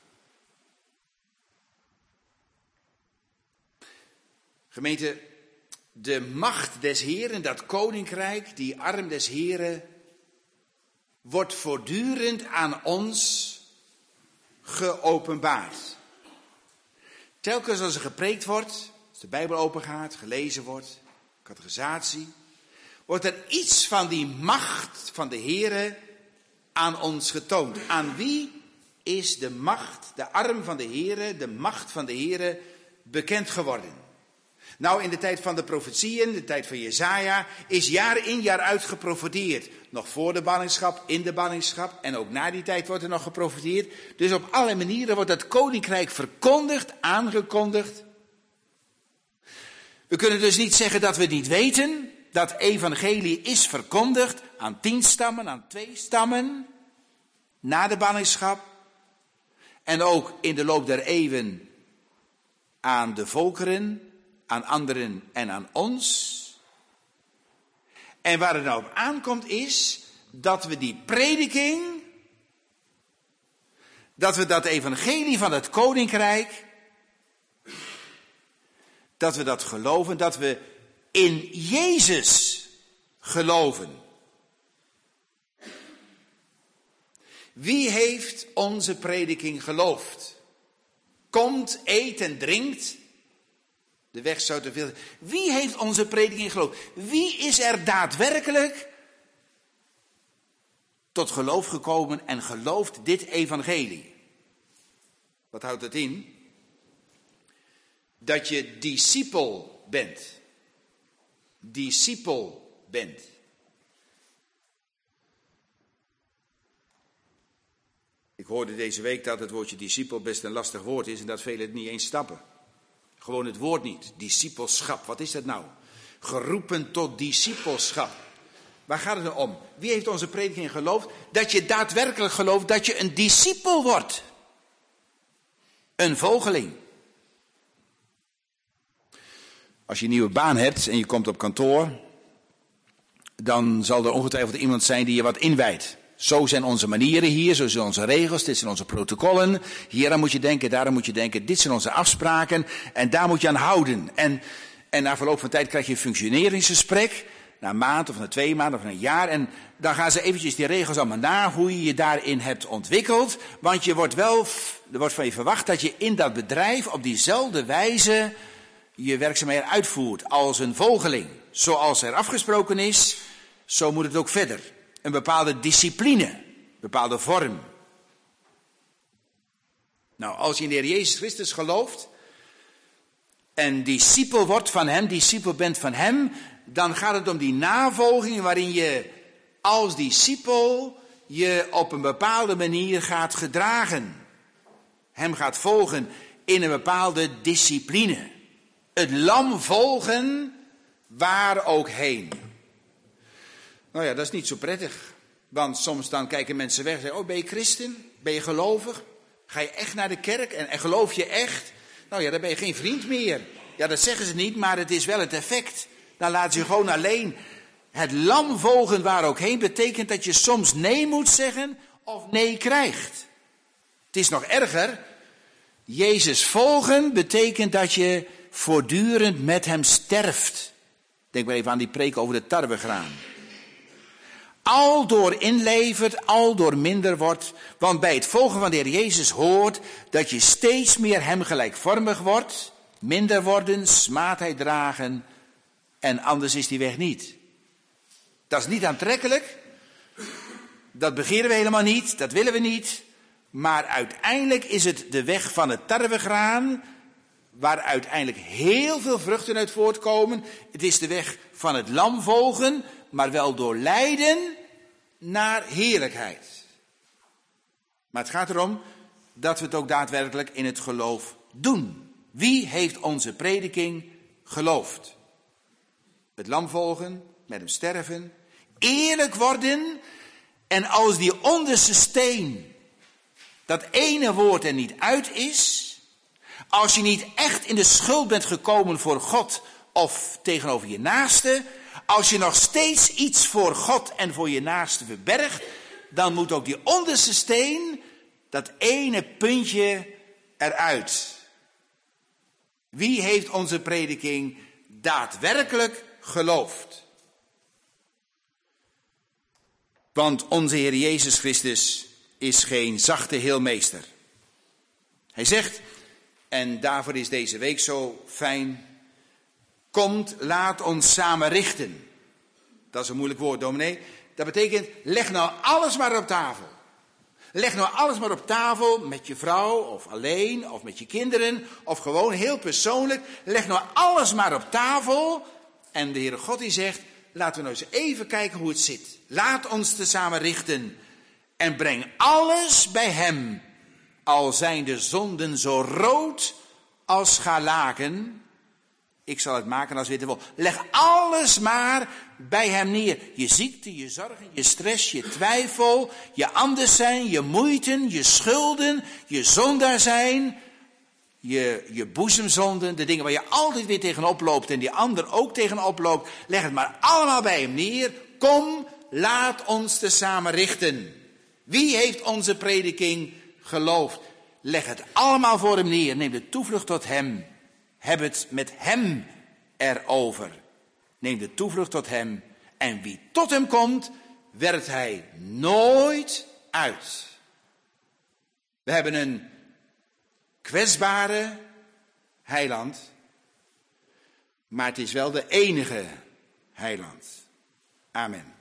Gemeente, de macht des Heeren, dat koninkrijk, die arm des Heeren, wordt voortdurend aan ons geopenbaard. Telkens als er gepreekt wordt, als de Bijbel opengaat, gelezen wordt, catechisatie, wordt er iets van die macht van de Heere aan ons getoond. Aan wie is de macht, de arm van de Heere, de macht van de Heere bekend geworden? Nou, in de tijd van de profetieën, de tijd van Jesaja, is jaar in jaar uit geprofeteerd. Nog voor de ballingschap, in de ballingschap en ook na die tijd wordt er nog geprofeteerd. Dus op alle manieren wordt het koninkrijk verkondigd, aangekondigd. We kunnen dus niet zeggen dat we het niet weten. Dat evangelie is verkondigd aan 10 stammen, aan 2 stammen. Na de ballingschap. En ook in de loop der eeuwen aan de volkeren, aan anderen en aan ons. En waar het nou op aankomt is dat we die prediking, dat we dat evangelie van het koninkrijk, dat we dat geloven, dat we in Jezus geloven. Wie heeft onze prediking geloofd? Komt, eet en drinkt. De weg zou te veel. Wie heeft onze prediking geloofd? Wie is er daadwerkelijk tot geloof gekomen en gelooft dit evangelie? Wat houdt het in? Dat je discipel bent. Discipel bent. Ik hoorde deze week dat het woordje discipel best een lastig woord is en dat velen het niet eens stappen. Gewoon het woord niet. Discipelschap, wat is dat nou? Geroepen tot discipelschap. Waar gaat het nou om? Wie heeft onze prediking geloofd? Dat je daadwerkelijk gelooft dat je een discipel wordt. Een volgeling. Als je een nieuwe baan hebt en je komt op kantoor, dan zal er ongetwijfeld iemand zijn die je wat inwijdt. Zo zijn onze manieren hier, zo zijn onze regels, dit zijn onze protocollen. Hier aan moet je denken, daar aan moet je denken, dit zijn onze afspraken en daar moet je aan houden. En na verloop van tijd krijg je een functioneringsgesprek, na een maand of na 2 maanden of na een jaar. En dan gaan ze eventjes die regels allemaal na, hoe je je daarin hebt ontwikkeld. Want er wordt van je verwacht dat je in dat bedrijf op diezelfde wijze je werkzaamheden uitvoert als een volgeling. Zoals er afgesproken is, zo moet het ook verder. Een bepaalde discipline, een bepaalde vorm. Nou, als je in de Heer Jezus Christus gelooft en discipel wordt van hem, discipel bent van hem, dan gaat het om die navolging waarin je als discipel je op een bepaalde manier gaat gedragen. Hem gaat volgen in een bepaalde discipline. Het lam volgen waar ook heen. Nou ja, dat is niet zo prettig. Want soms dan kijken mensen weg en zeggen, oh, ben je christen? Ben je gelovig? Ga je echt naar de kerk? En geloof je echt? Nou ja, dan ben je geen vriend meer. Ja, dat zeggen ze niet, maar het is wel het effect. Dan laat je gewoon alleen. Het lam volgen waar ook heen betekent dat je soms nee moet zeggen of nee krijgt. Het is nog erger. Jezus volgen betekent dat je voortdurend met hem sterft. Denk maar even aan die preek over de tarwegraan. Aldoor inlevert, aldoor minder wordt. Want bij het volgen van de Heer Jezus hoort dat je steeds meer hem gelijkvormig wordt. Minder worden, smaadheid dragen. En anders is die weg niet. Dat is niet aantrekkelijk. Dat begeren we helemaal niet. Dat willen we niet. Maar uiteindelijk is het de weg van het tarwegraan, waar uiteindelijk heel veel vruchten uit voortkomen. Het is de weg van het lam volgen, maar wel door lijden naar heerlijkheid. Maar het gaat erom dat we het ook daadwerkelijk in het geloof doen. Wie heeft onze prediking geloofd? Het lam volgen, met hem sterven, eerlijk worden en als die onderste steen, dat ene woord er niet uit is, als je niet echt in de schuld bent gekomen voor God of tegenover je naaste, als je nog steeds iets voor God en voor je naaste verbergt, dan moet ook die onderste steen, dat ene puntje eruit. Wie heeft onze prediking daadwerkelijk geloofd? Want onze Heer Jezus Christus is geen zachte heelmeester. Hij zegt, en daarvoor is deze week zo fijn, komt, laat ons samen richten. Dat is een moeilijk woord, dominee. Dat betekent, leg nou alles maar op tafel. Leg nou alles maar op tafel met je vrouw of alleen of met je kinderen of gewoon heel persoonlijk. Leg nou alles maar op tafel. En de Heere God die zegt, laten we nou eens even kijken hoe het zit. Laat ons tezamen richten en breng alles bij hem. Al zijn de zonden zo rood als scharlaken, ik zal het maken als witte wol. Leg alles maar bij hem neer. Je ziekte, je zorgen, je stress, je twijfel, je anders zijn, je moeiten, je schulden, je zondaar zijn, je boezemzonden, de dingen waar je altijd weer tegenop loopt en die ander ook tegenop loopt. Leg het maar allemaal bij hem neer. Kom, laat ons tezamen richten. Wie heeft onze prediking geloofd? Leg het allemaal voor hem neer. Neem de toevlucht tot hem. Heb het met hem erover. Neem de toevlucht tot hem. En wie tot hem komt, werpt hij nooit uit. We hebben een kwetsbare heiland, maar het is wel de enige heiland. Amen.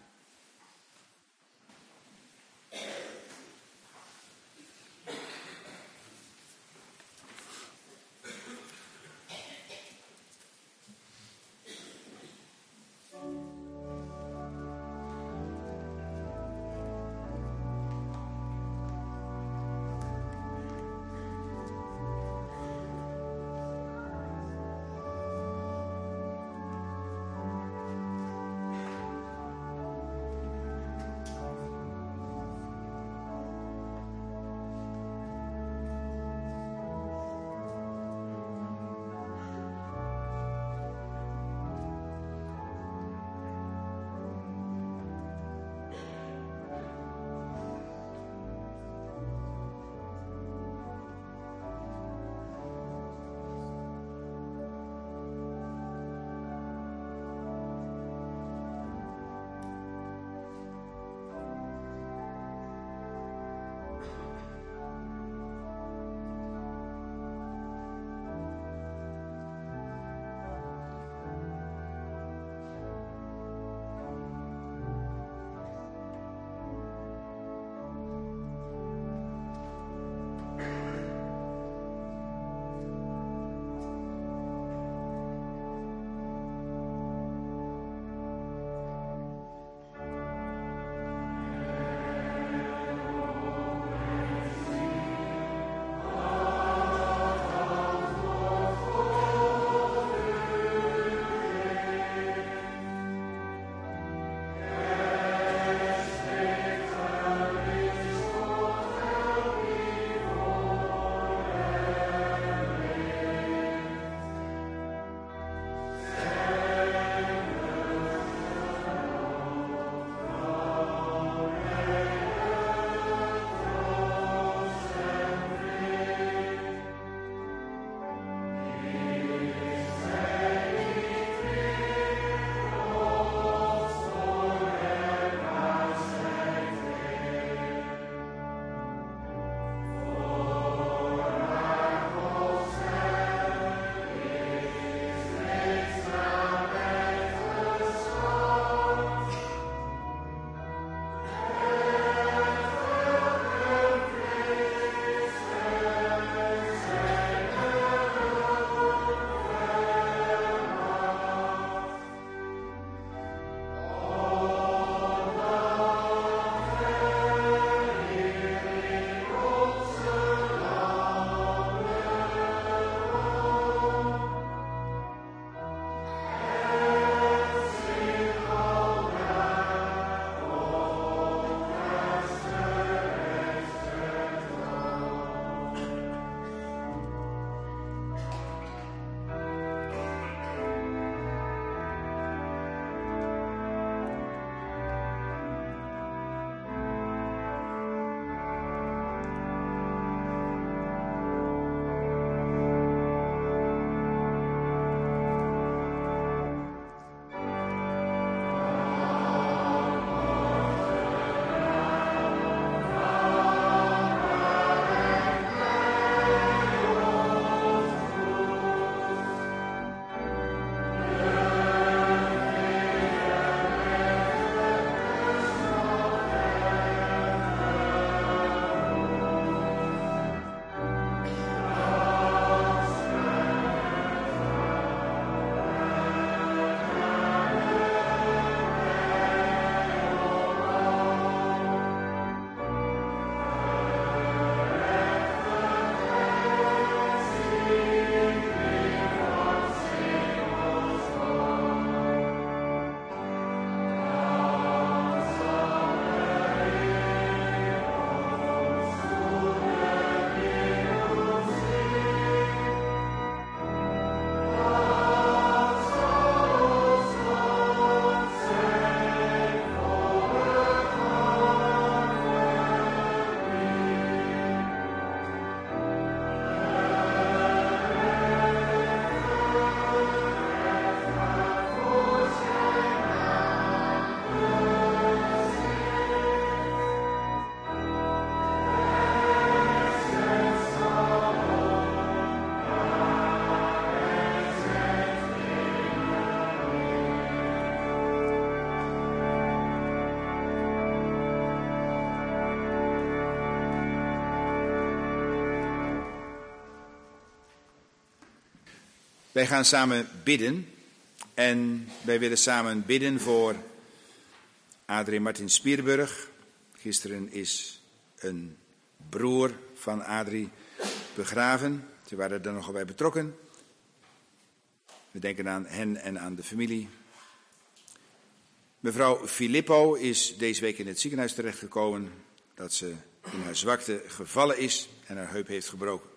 Wij gaan samen bidden en wij willen samen bidden voor Adrie Martin Spierburg. Gisteren is een broer van Adrie begraven. Ze waren er nogal bij betrokken. We denken aan hen en aan de familie. Mevrouw Filippo is deze week in het ziekenhuis terechtgekomen dat ze in haar zwakte gevallen is en haar heup heeft gebroken.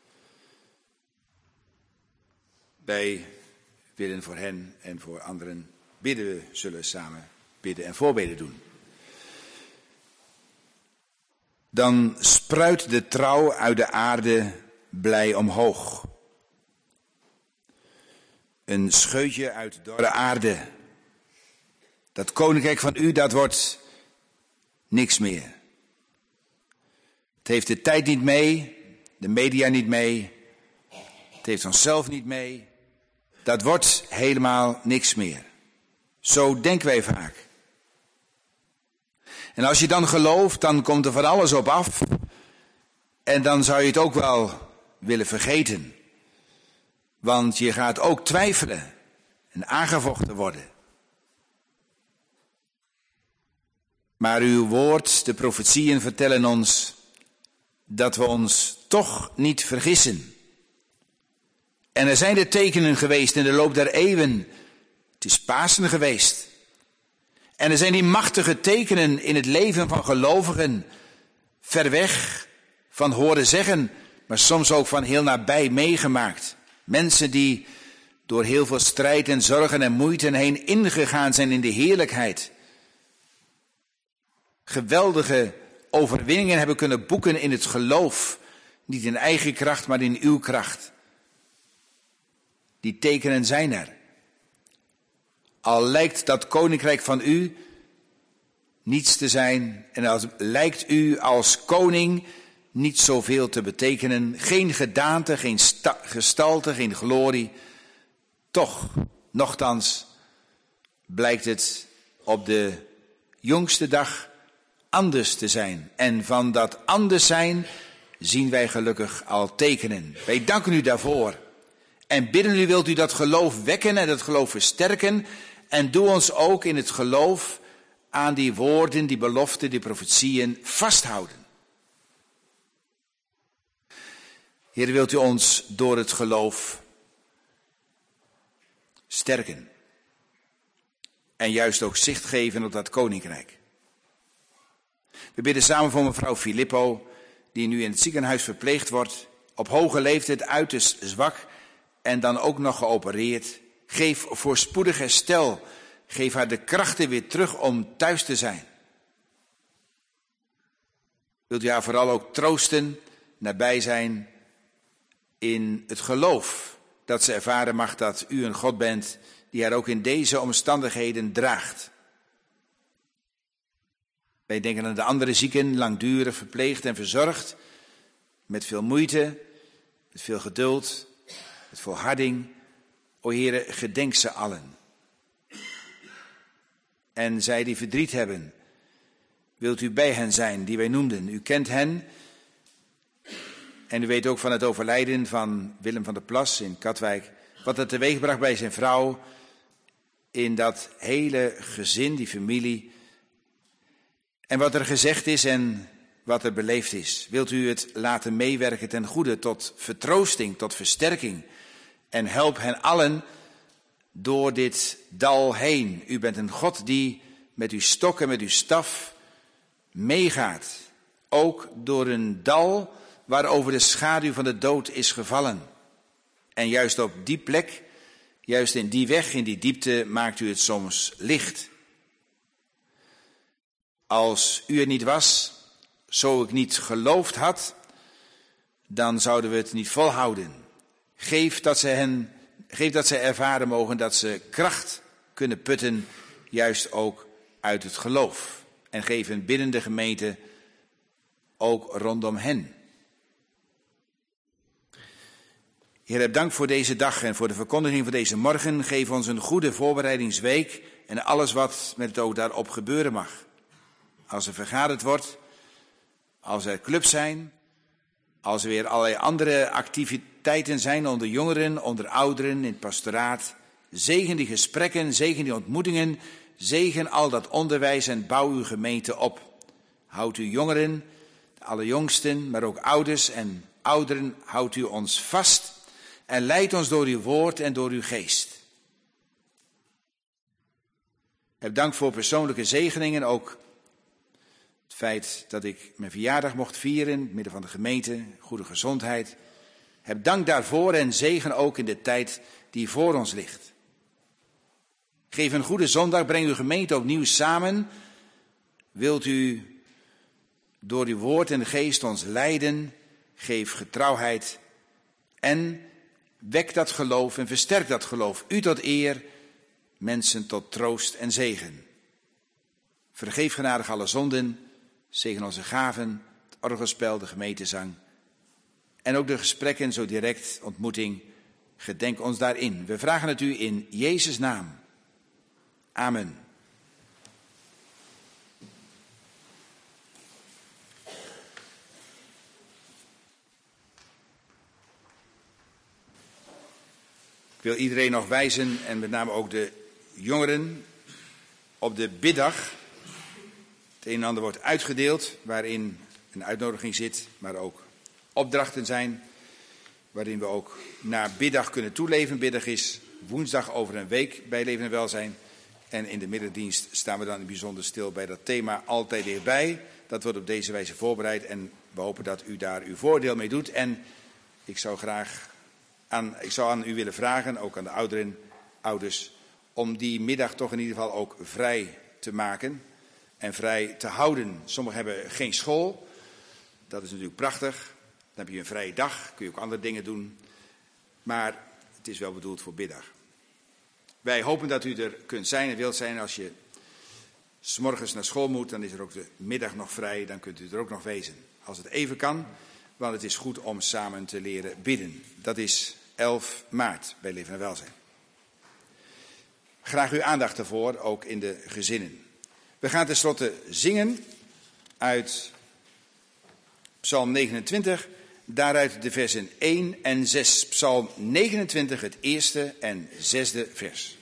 Wij willen voor hen en voor anderen bidden. We zullen samen bidden en voorbeden doen. Dan spruit de trouw uit de aarde blij omhoog. Een scheutje uit dorre aarde. Dat koninkrijk van u, dat wordt niks meer. Het heeft de tijd niet mee, de media niet mee, het heeft onszelf niet mee. Dat wordt helemaal niks meer. Zo denken wij vaak. En als je dan gelooft, dan komt er van alles op af. En dan zou je het ook wel willen vergeten. Want je gaat ook twijfelen en aangevochten worden. Maar uw woord, de profetieën vertellen ons dat we ons toch niet vergissen. En er zijn de tekenen geweest in de loop der eeuwen. Het is Pasen geweest. En er zijn die machtige tekenen in het leven van gelovigen. Ver weg van horen zeggen, maar soms ook van heel nabij meegemaakt. Mensen die door heel veel strijd en zorgen en moeite heen ingegaan zijn in de heerlijkheid. Geweldige overwinningen hebben kunnen boeken in het geloof. Niet in eigen kracht, maar in uw kracht. Die tekenen zijn er. Al lijkt dat koninkrijk van u niets te zijn en als lijkt u als koning niet zoveel te betekenen, geen gedaante, geen gestalte, geen glorie, toch, nochtans, blijkt het op de jongste dag anders te zijn. En van dat anders zijn zien wij gelukkig al tekenen. Wij danken u daarvoor. En bidden u, wilt u dat geloof wekken en dat geloof versterken. En doe ons ook in het geloof aan die woorden, die beloften, die profetieën vasthouden. Heer, wilt u ons door het geloof sterken. En juist ook zicht geven op dat koninkrijk. We bidden samen voor mevrouw Filippo, die nu in het ziekenhuis verpleegd wordt. Op hoge leeftijd, uiterst zwak en dan ook nog geopereerd. Geef voorspoedig herstel. Geef haar de krachten weer terug om thuis te zijn. Wilt u haar vooral ook troosten, nabij zijn in het geloof. Dat ze ervaren mag dat u een God bent die haar ook in deze omstandigheden draagt. Wij denken aan de andere zieken, langdurig verpleegd en verzorgd. Met veel moeite, met veel geduld, met volharding. O Heere, gedenk ze allen. En zij die verdriet hebben, wilt u bij hen zijn, die wij noemden. U kent hen. En u weet ook van het overlijden van Willem van der Plas in Katwijk. Wat het teweegbracht bij zijn vrouw. In dat hele gezin, die familie. En wat er gezegd is en wat er beleefd is. Wilt u het laten meewerken ten goede tot vertroosting, tot versterking. En help hen allen door dit dal heen. U bent een God die met uw stok en met uw staf meegaat. Ook door een dal waarover de schaduw van de dood is gevallen. En juist op die plek, juist in die weg, in die diepte, maakt u het soms licht. Als u er niet was, zo ik niet geloofd had, dan zouden we het niet volhouden. Geef dat ze ervaren mogen dat ze kracht kunnen putten, juist ook uit het geloof. En geef een biddende gemeente ook rondom hen. Heer, dank voor deze dag en voor de verkondiging van deze morgen. Geef ons een goede voorbereidingsweek en alles wat met het oog daarop gebeuren mag. Als er vergaderd wordt, als er clubs zijn, als er weer allerlei andere activiteiten zijn onder jongeren, onder ouderen, in het pastoraat. Zegen die gesprekken, zegen die ontmoetingen, zegen al dat onderwijs en bouw uw gemeente op. Houd uw jongeren, de allerjongsten, maar ook ouders en ouderen, houdt u ons vast en leidt ons door uw woord en door uw geest. Heb dank voor persoonlijke zegeningen, ook het feit dat ik mijn verjaardag mocht vieren, in het midden van de gemeente, goede gezondheid. Heb dank daarvoor en zegen ook in de tijd die voor ons ligt. Geef een goede zondag, breng uw gemeente opnieuw samen. Wilt u door uw woord en de geest ons leiden, geef getrouwheid en wek dat geloof en versterk dat geloof. U tot eer, mensen tot troost en zegen. Vergeef genadig alle zonden, zegen onze gaven, het orgelspel, de gemeentezang en ook de gesprekken, zo direct, ontmoeting. Gedenk ons daarin. We vragen het u in Jezus' naam. Amen. Ik wil iedereen nog wijzen, en met name ook de jongeren, op de biddag. Het een en ander wordt uitgedeeld, waarin een uitnodiging zit, maar ook opdrachten zijn, waarin we ook naar biddag kunnen toeleven. Biddag is woensdag over een week bij Leven en Welzijn. En in de middendienst staan we dan in het bijzonder stil bij dat thema Altijd Dichtbij. Dat wordt op deze wijze voorbereid en we hopen dat u daar uw voordeel mee doet. En ik zou aan u willen vragen, ook aan de ouders, om die middag toch in ieder geval ook vrij te maken en vrij te houden. Sommigen hebben geen school, dat is natuurlijk prachtig. Dan heb je een vrije dag, kun je ook andere dingen doen. Maar het is wel bedoeld voor biddag. Wij hopen dat u er kunt zijn en wilt zijn. Als je 's morgens naar school moet, dan is er ook de middag nog vrij. Dan kunt u er ook nog wezen. Als het even kan, want het is goed om samen te leren bidden. Dat is 11 maart bij Leven en Welzijn. Graag uw aandacht ervoor, ook in de gezinnen. We gaan tenslotte zingen uit Psalm 29, daaruit de versen 1 en 6. Psalm 29, het eerste en zesde vers.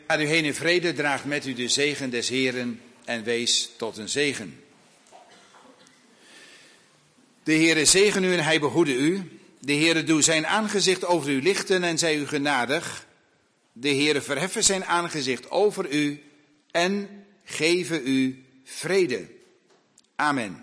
Ga u heen in vrede, draagt met u de zegen des Heeren en wees tot een zegen. De Heere zegen u en hij behoede u. De Heere doe zijn aangezicht over u lichten en zij u genadig. De Heere verheffen zijn aangezicht over u en geven u vrede. Amen.